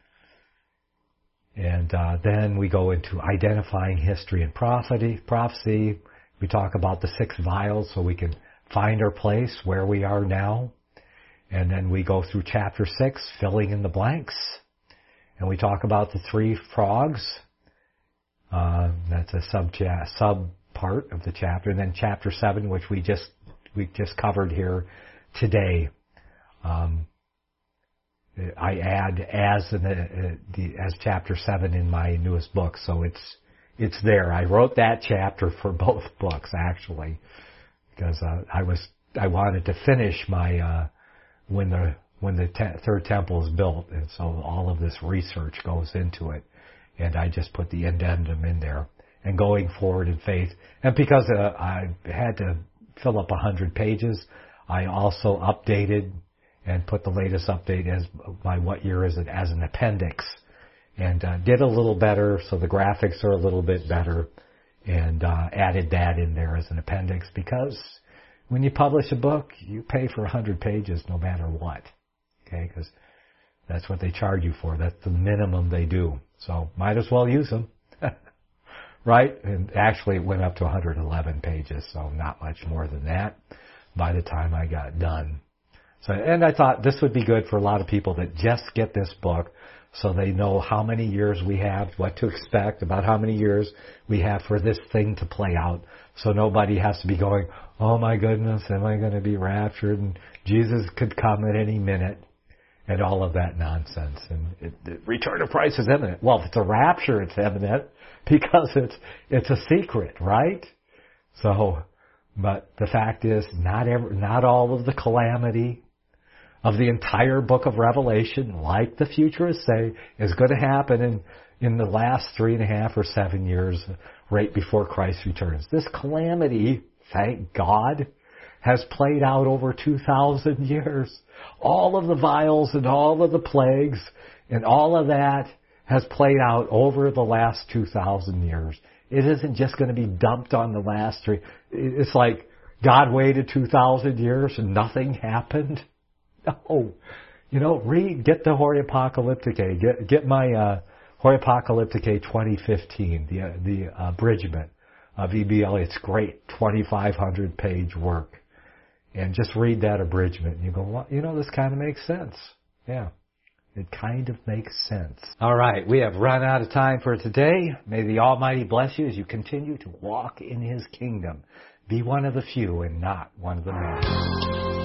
And then we go into identifying history and prophecy. We talk about the 6 vials so we can find our place where we are now. And then we go through chapter 6, filling in the blanks. And we talk about the 3 frogs. That's a sub part of the chapter. And then chapter 7, which we just covered here today. I add as chapter 7 in my newest book, so it's there. I wrote that chapter for both books actually, because I wanted to finish my when the third temple is built, and so all of this research goes into it, and I just put the addendum in there. And going forward in faith, and because I had to fill up 100 pages, I also updated and put the latest update as my what year is it as an appendix, and did a little better, so the graphics are a little bit better, and added that in there as an appendix, because when you publish a book, you pay for 100 pages no matter what, okay, because that's what they charge you for. That's the minimum they do, so might as well use them. Right? And actually it went up to 111 pages, so not much more than that by the time I got done. So, and I thought this would be good for a lot of people that just get this book so they know how many years we have, what to expect, about how many years we have for this thing to play out. So nobody has to be going, oh my goodness, am I going to be raptured? And Jesus could come at any minute. And all of that nonsense. And the return of Christ is imminent. Well, if it's a rapture, it's imminent because it's a secret, right? So, but the fact is, not all of the calamity of the entire book of Revelation, like the futurists say, is going to happen in the last 3.5 or 7 years, right before Christ returns. This calamity, thank God, has played out over 2,000 years. All of the vials and all of the plagues and all of that has played out over the last 2,000 years. It isn't just going to be dumped on the last 3. It's like God waited 2,000 years and nothing happened. No. Get the Horeapocalypticae. Get my Horeapocalypticae 2015, the abridgment of E.B. Elliott's great 2,500 page work. And just read that abridgment and you go, well, this kind of makes sense. Yeah, it kind of makes sense. All right, we have run out of time for today. May the Almighty bless you as you continue to walk in His kingdom. Be one of the few and not one of the many.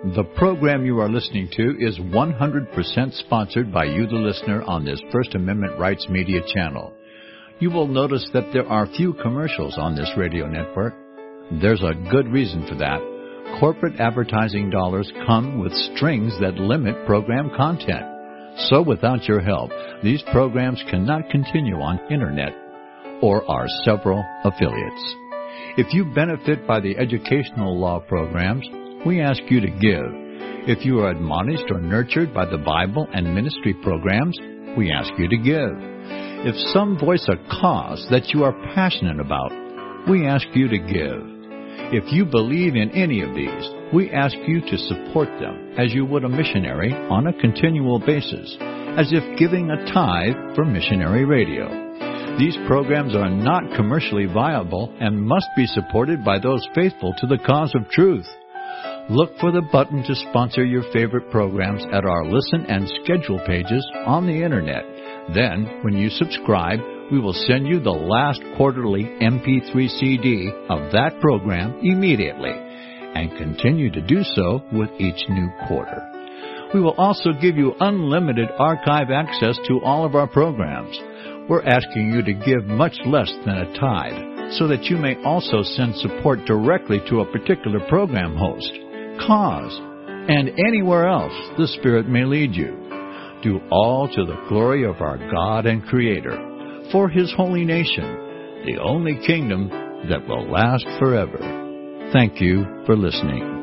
The program you are listening to is 100% sponsored by you, the listener, on this First Amendment Rights Media channel. You will notice that there are few commercials on this radio network. There's a good reason for that. Corporate advertising dollars come with strings that limit program content. So without your help, these programs cannot continue on Internet or our several affiliates. If you benefit by the educational law programs, we ask you to give. If you are admonished or nurtured by the Bible and ministry programs, we ask you to give. If some voice a cause that you are passionate about, we ask you to give. If you believe in any of these, we ask you to support them as you would a missionary on a continual basis, as if giving a tithe for missionary radio. These programs are not commercially viable and must be supported by those faithful to the cause of truth. Look for the button to sponsor your favorite programs at our listen and schedule pages on the Internet. Then, when you subscribe, we will send you the last quarterly MP3 CD of that program immediately, and continue to do so with each new quarter. We will also give you unlimited archive access to all of our programs. We're asking you to give much less than a tithe, so that you may also send support directly to a particular program host, cause, and anywhere else the Spirit may lead you. Do all to the glory of our God and Creator, for His holy nation, the only kingdom that will last forever. Thank you for listening.